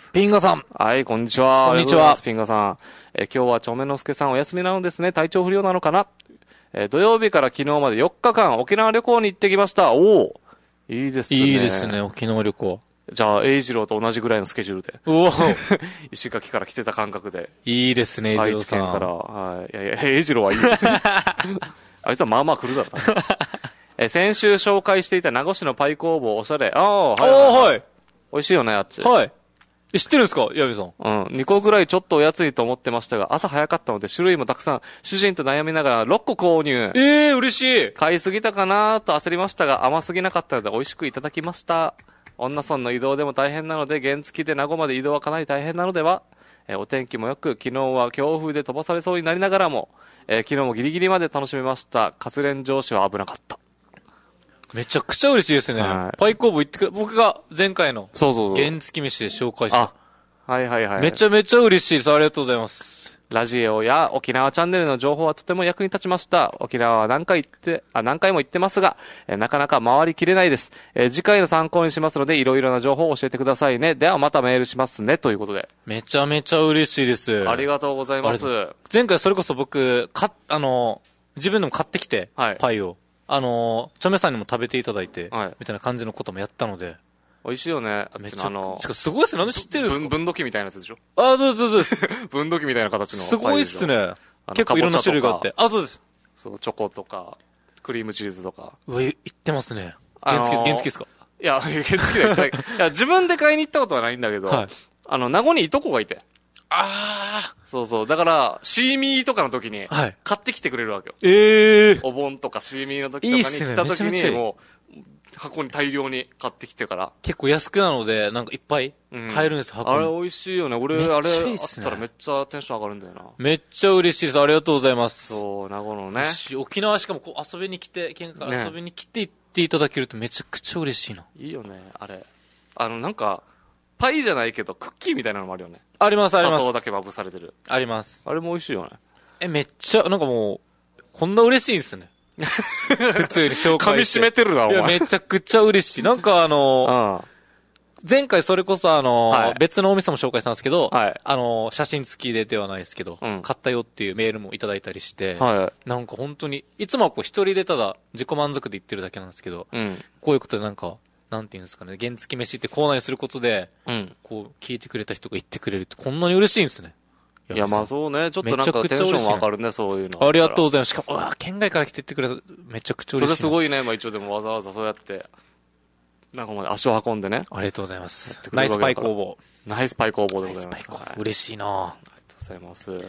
A: ピンガさん。
B: はい、こんにちは。
A: こんにちは。
B: ピンガさん。えー、今日はちょめのすけさんお休みなのですね。体調不良なのかな？えー、土曜日から昨日までよっかかん沖縄旅行に行ってきました。おお。いいですね。
A: いいですね、沖縄旅行。
B: じゃあ、栄一郎と同じぐらいのスケジュールで。
A: おお。
B: 石垣から来てた感覚で。
A: いいですね、栄一郎さん。
B: 愛知県から。はい。いやいや、栄一郎はいいですね。あいつはまあまあ来るだろうな。え、先週紹介していた名護市のパイ工房おしゃれ。ああ、はい、はい。はい。美味しいよね、あっち。
A: はい。え、知ってるんですかヤミさん。
B: うん。にこぐらいちょっとおやついと思ってましたが、朝早かったので種類もたくさん、主人と悩みながらろっこ購入。
A: ええー、嬉しい。
B: 買いすぎたかなと焦りましたが、甘すぎなかったので美味しくいただきました。女村の移動でも大変なので、原付で名護まで移動はかなり大変なのでは。えー、お天気も良く、昨日は強風で飛ばされそうになりながらも、えー、昨日もギリギリまで楽しめました。活連上司は危なかった。
A: めちゃくちゃ嬉しいですね。はい、パイ工房行ってくれ、僕が前回の原付飯で紹介した。
B: あ、はいはいはい。
A: めちゃめちゃ嬉しいです。ありがとうございます。
B: ラジオや沖縄チャンネルの情報はとても役に立ちました。沖縄は何回行って、あ、何回も行ってますが、えー、なかなか回りきれないです。えー、次回の参考にしますので、いろいろな情報を教えてくださいね。ではまたメールしますね。ということで。
A: めちゃめちゃ嬉しいです。
B: ありがとうございます。
A: 前回それこそ僕、か、あの、自分でも買ってきて、はい、パイを。あの、チョメさんにも食べていただいて、はい、みたいな感じのこともやったので。
B: 美味しいよね。
A: めっちゃ、あの、すごいっすね。なんで知ってるんですか？
B: 分度器みたいなやつでしょ？
A: あ、そうそうそう。
B: 分度器みたいな形の。
A: すごいっすね。結構いろんな種類があって。あ、そうです。
B: そう、チョコとか、クリームチーズとか。
A: うわ、言ってますね。原付、原付ですか？
B: いや、原付ではない。いや、自分で買いに行ったことはないんだけど、はい、あの、名護にいとこがいて。
A: ああ。
B: そうそう。だから、シーミーとかの時に、買ってきてくれるわけよ。
A: ええー。
B: お盆とかシーミーの時とかに来た時に、いいっすね、もう、箱に大量に買ってきてから。
A: 結構安くなので、なんかいっぱい買えるんです、うん、箱に。
B: あれ美味しいよね。俺、あれあったらめっちゃテンション上がるんだよな。
A: めっちゃ嬉しいです。ありがとうございます。
B: そう、名護のね。
A: 沖縄しかもこう遊びに来て、県から遊びに来て行っていただけるとめちゃくちゃ嬉しいな。
B: いいよね、あれ。あの、なんか、パイじゃないけど、クッキーみたいなのもあるよね。
A: あります、あります。
B: 砂糖だけまぶされてる。
A: あります。
B: あれも美味しいよね。
A: え、めっちゃ、なんかもう、こんな嬉しいんですね。普通に紹介して。
B: 噛み締めてるな、お前。
A: いや、めちゃくちゃ嬉しい。なんかあの、うん、前回それこそあの、はい、別のお店も紹介したんですけど、はい、あの、写真付きでではないですけど、うん、買ったよっていうメールもいただいたりして、はい、なんか本当に、いつもはこう一人でただ自己満足で言ってるだけなんですけど、うん、こういうことでなんか、なんていうんですかね、原付飯ってコーナーにすることで、うん、こう、聞いてくれた人が言ってくれるってこんなに嬉しいんですね。
B: いや、まあそうね。ちょっとなんかテンションわかるね、そういうの。
A: ありがとうございます。しかも、うわ、県外から来てってくれた。めちゃくちゃ嬉しい。
B: それすごいね。まあ一応でもわざわざそうやって、なんかまで足を運んでね。
A: ありがとうございます。ナイスパイ工房。
B: ナイスパイ工房でございます。ナイスパイ工
A: 房。嬉しいな。
B: ありがとうございます。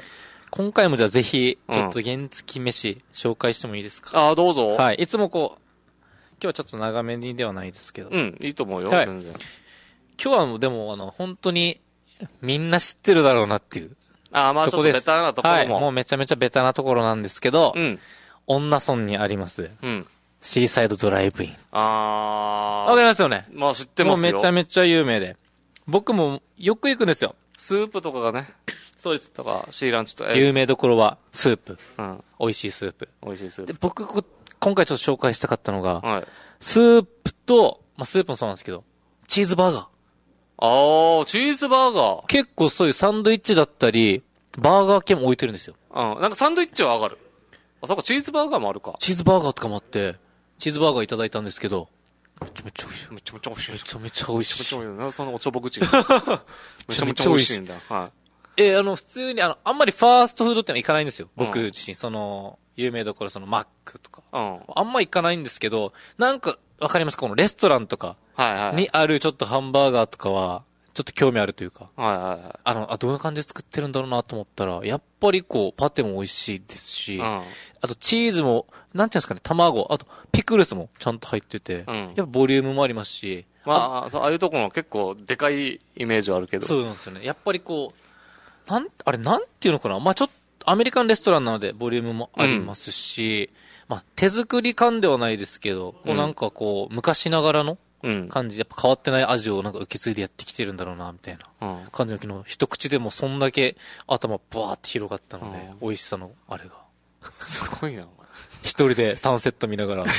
A: 今回もじゃあぜひ、ちょっと原付飯紹介してもいいですか？
B: ああ、どうぞ。
A: はい。いつもこう、今日はちょっと長めにではないですけど。
B: うん、いいと思うよ、
A: はい、
B: 全然。
A: 今日はもうでも、あの、本当に、みんな知ってるだろうなっていう。
B: ああ、まあちょっとベタなところも。はい。
A: もうめちゃめちゃベタなところなんですけど、
B: うん。
A: 恩納村にあります。うん。シーサイドドライブイン。
B: あー。
A: わかりますよね。
B: まあ知ってますよ。
A: もうめちゃめちゃ有名で。僕もよく行くんですよ。
B: スープとかがね。
A: そうです。
B: とか、シーランチとか。
A: 有名どころは、スープ。うん。美味しいスープ。
B: 美味しいスープ。
A: で、僕、今回ちょっと紹介したかったのが、はい。スープと、まあ、スープもそうなんですけど、チーズバーガー。
B: あー、チーズバーガー。
A: 結構そういうサンドイッチだったり、バーガー系も置いてるんですよ。
B: うん。なんかサンドイッチは上がる。あ、そうか、チーズバーガーもあるか。
A: チーズバーガーとかもあって、チーズバーガーいただいたんですけど、めちゃめちゃ美味しい。
B: めちゃめちゃ美味しい。
A: めちゃめちゃ美味しい。
B: めちゃめちゃ美味しい。なんかそのおちょぼ口が。めちゃめちゃ美味しいんだ。はい。
A: えー、あの、普通に、あの、あんまりファーストフードってのは行かないんですよ。僕自身、うん、その、有名どころ、その、マックとか。うん。あんま行かないんですけど、なんか、わかりますか？このレストランとか。はいはい。にあるちょっとハンバーガーとかは、ちょっと興味あるというか。はいはいはい。あの、あ、どんな感じで作ってるんだろうなと思ったら、やっぱりこう、パテも美味しいですし、うん、あとチーズも、なんていうんですかね、卵、あと、ピクルスもちゃんと入ってて、うん、やっぱボリュームもありますし。
B: まあ、ああいうところも結構でかいイメージはあるけど。
A: そうなんですよね。やっぱりこう、なん、あれ、なんていうのかな。まあちょっと、アメリカンレストランなのでボリュームもありますし、うん、まあ手作り感ではないですけど、こうなんかこう、昔ながらの感じで、やっぱ変わってない味をなんか受け継いでやってきてるんだろうな、みたいな感じの昨日、一口でもそんだけ頭バーって広がったので、うん、美味しさのあれが。
B: すごいな、お前。
A: 一人でサンセット見ながら。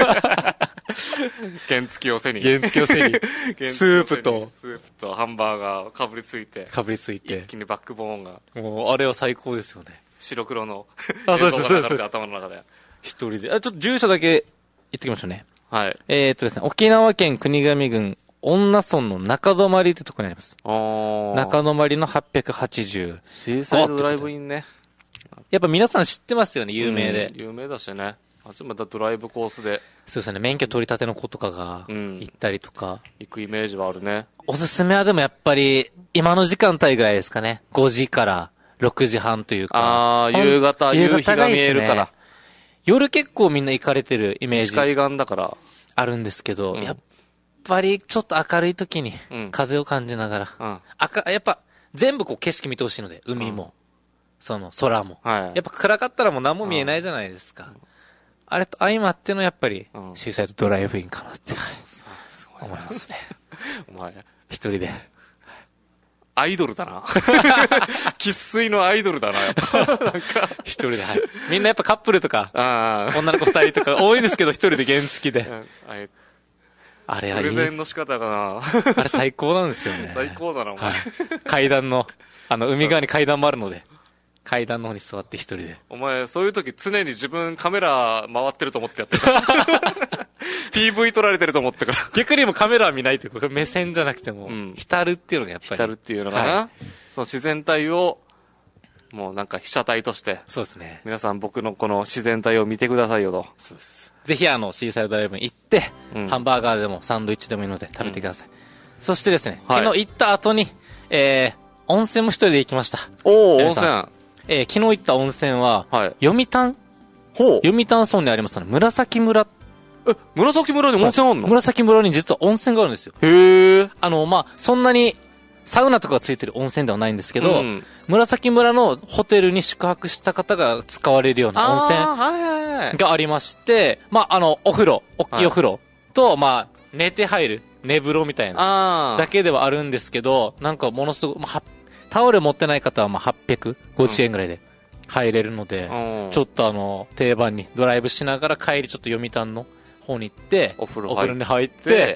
B: 原付を背に。
A: 原付を背に。スープと。
B: スープとハンバーガーかぶりついて。
A: かぶりついて。
B: 一気にバックボーンが。
A: もう、あれは最高ですよね。
B: 白黒の。
A: あ、そうです、そうです。
B: 頭の中で。
A: 一人で。あ、ちょっと住所だけ言ってきましょうね。
B: はい。
A: えーっとですね、沖縄県国頭郡恩納村の中泊ってとこにあります。中泊のはっぴゃくはちじゅう。
B: シーサイドドライブインね。
A: やっぱ皆さん知ってますよね、有名で。
B: うん、有名だしね。またドライブコースで。
A: そうですね、免許取り立ての子とかが行ったりとか、うん。
B: 行くイメージはあるね。
A: おすすめはでもやっぱり、今の時間帯ぐらいですかね。ごじからろくじはんというか。
B: ああ、夕方、夕日が見えるから。
A: 夜結構みんな行かれてるイメージ。
B: 海岸だから。
A: あるんですけど、うん、やっぱりちょっと明るい時に風を感じながら、うん、赤やっぱ全部こう景色見てほしいので、海も、うん、その空も、はい、やっぱ暗かったらもう何も見えないじゃないですか。うん、あれと相まってのやっぱり、うん、シーサイドドライブインかなって思いますね。
B: お前、
A: 一人で。
B: アイドルだな。生粋のアイドルだな、やっぱ。なんか、
A: 一人で、はい。みんなやっぱカップルとか、女の子二人とか多いんですけど、一人で原付で。あれはいい。
B: プレゼンの仕方がな。
A: あれ最高なんですよね。
B: 最高だな、お前。はい、
A: 階段の、あの、海側に階段もあるので、階段の方に座って一人で。
B: お前、そういう時常に自分カメラ回ってると思ってやってた。ピーブイ 撮られてると思ってから。
A: 逆にもカメラは見ないというか、目線じゃなくても、うん、浸るっていうのがやっぱり。
B: 浸るっていうのかな。はい、その自然体を、もうなんか被写体として。
A: そうですね。
B: 皆さん僕のこの自然体を見てくださいよと。
A: そうです。ぜひあの、シーサイドドライブに行って、うん、ハンバーガーでもサンドイッチでもいいので食べてください。うん、そしてですね、昨日行った後に、えー、温泉も一人で行きました。
B: おー、温泉。
A: えー、昨日行った温泉は、はい、読谷、ほう。読谷村にあります紫村。
B: え、紫村に温泉あんの？
A: 紫村に実は温泉があるんですよ。
B: へー。
A: あの、まあ、そんなに、サウナとかがついてる温泉ではないんですけど、うん、紫村のホテルに宿泊した方が使われるような温泉がありまして、まあ、あの、お風呂、大きいお風呂と、はい、まあ、寝て入る、寝風呂みたいな、だけではあるんですけど、なんかものすごく、まあ、タオル持ってない方はまあはっぴゃくごじゅうえんぐらいで入れるので、うん、ちょっとあの、定番にドライブしながら帰りちょっと読谷の方に行って、
B: お風呂
A: お風呂に入って、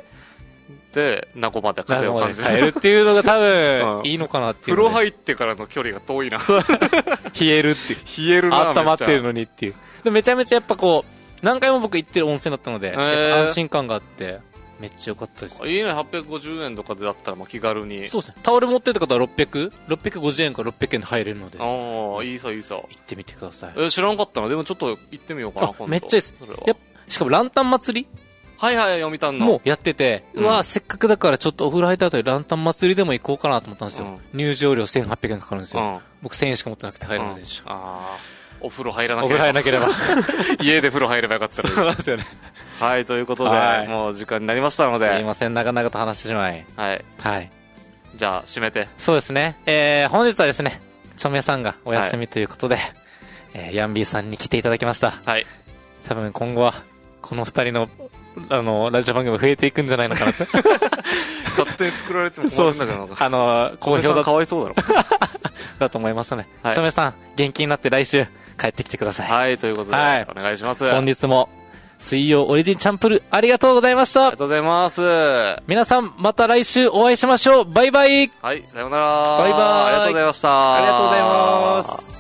B: で、名護まで風を感じる。
A: 帰るっていうのが多分、いいのかなっていう。
B: 風呂入ってからの距離が遠いな。
A: 冷えるっていう。
B: 冷えるな。
A: 温まってるのにっていう。でめちゃめちゃやっぱこう、何回も僕行ってる温泉だったので、安心感があって、めっちゃ良かったです。
B: いいね、はっぴゃくごじゅうえんとかでだったらまあ気軽に。
A: そうですね。タオル持ってる方はろっぴゃく、ろっぴゃくごじゅうえんからろっぴゃくえんで入れるので。
B: ああ、いいさ、いいさ。
A: 行ってみてください。
B: え、知らんかったな。でもちょっと行ってみようかな、
A: めっちゃいいです。やしかもランタン祭り
B: はいはい、読谷の。
A: もうやってて、うん、うわせっかくだからちょっとお風呂入った後にランタン祭りでも行こうかなと思ったんですよ。うん、入場料せんはっぴゃくえんかかるんですよ。うん、僕せんえんしか持ってなくて入れませんでした。うん、あ
B: あ。お風呂入らなければ。お風呂入らなければ。家で風呂入ればよかった
A: そうなんですよね。
B: はい、ということで、はい、もう時間になりましたので。
A: すいません、長々と話してしまい。
B: はい。
A: はい。
B: じゃあ、締めて。
A: そうですね。えー、本日はですね、チョメさんがお休みということで、はい、えー、ヤンビーさんに来ていただきました。
B: はい。
A: 多分今後は、この二人の、あの、ラジオ番組増えていくんじゃないのかなと。
B: 勝手に作られても困るんだけど、
A: あの、好評だ。
B: かわいそうだろ。
A: だと思いますね。はい、チョメさん、元気になって来週、帰ってきてください。
B: はい、ということで、はい、お願いします。
A: 本日も、水曜オリジンチャンプル、ありがとうございました。
B: ありがとうございます。
A: 皆さん、また来週お会いしましょう。バイバイ。
B: はい、さようなら。
A: バイバイ。
B: ありがとうございました。
A: ありがとうございます。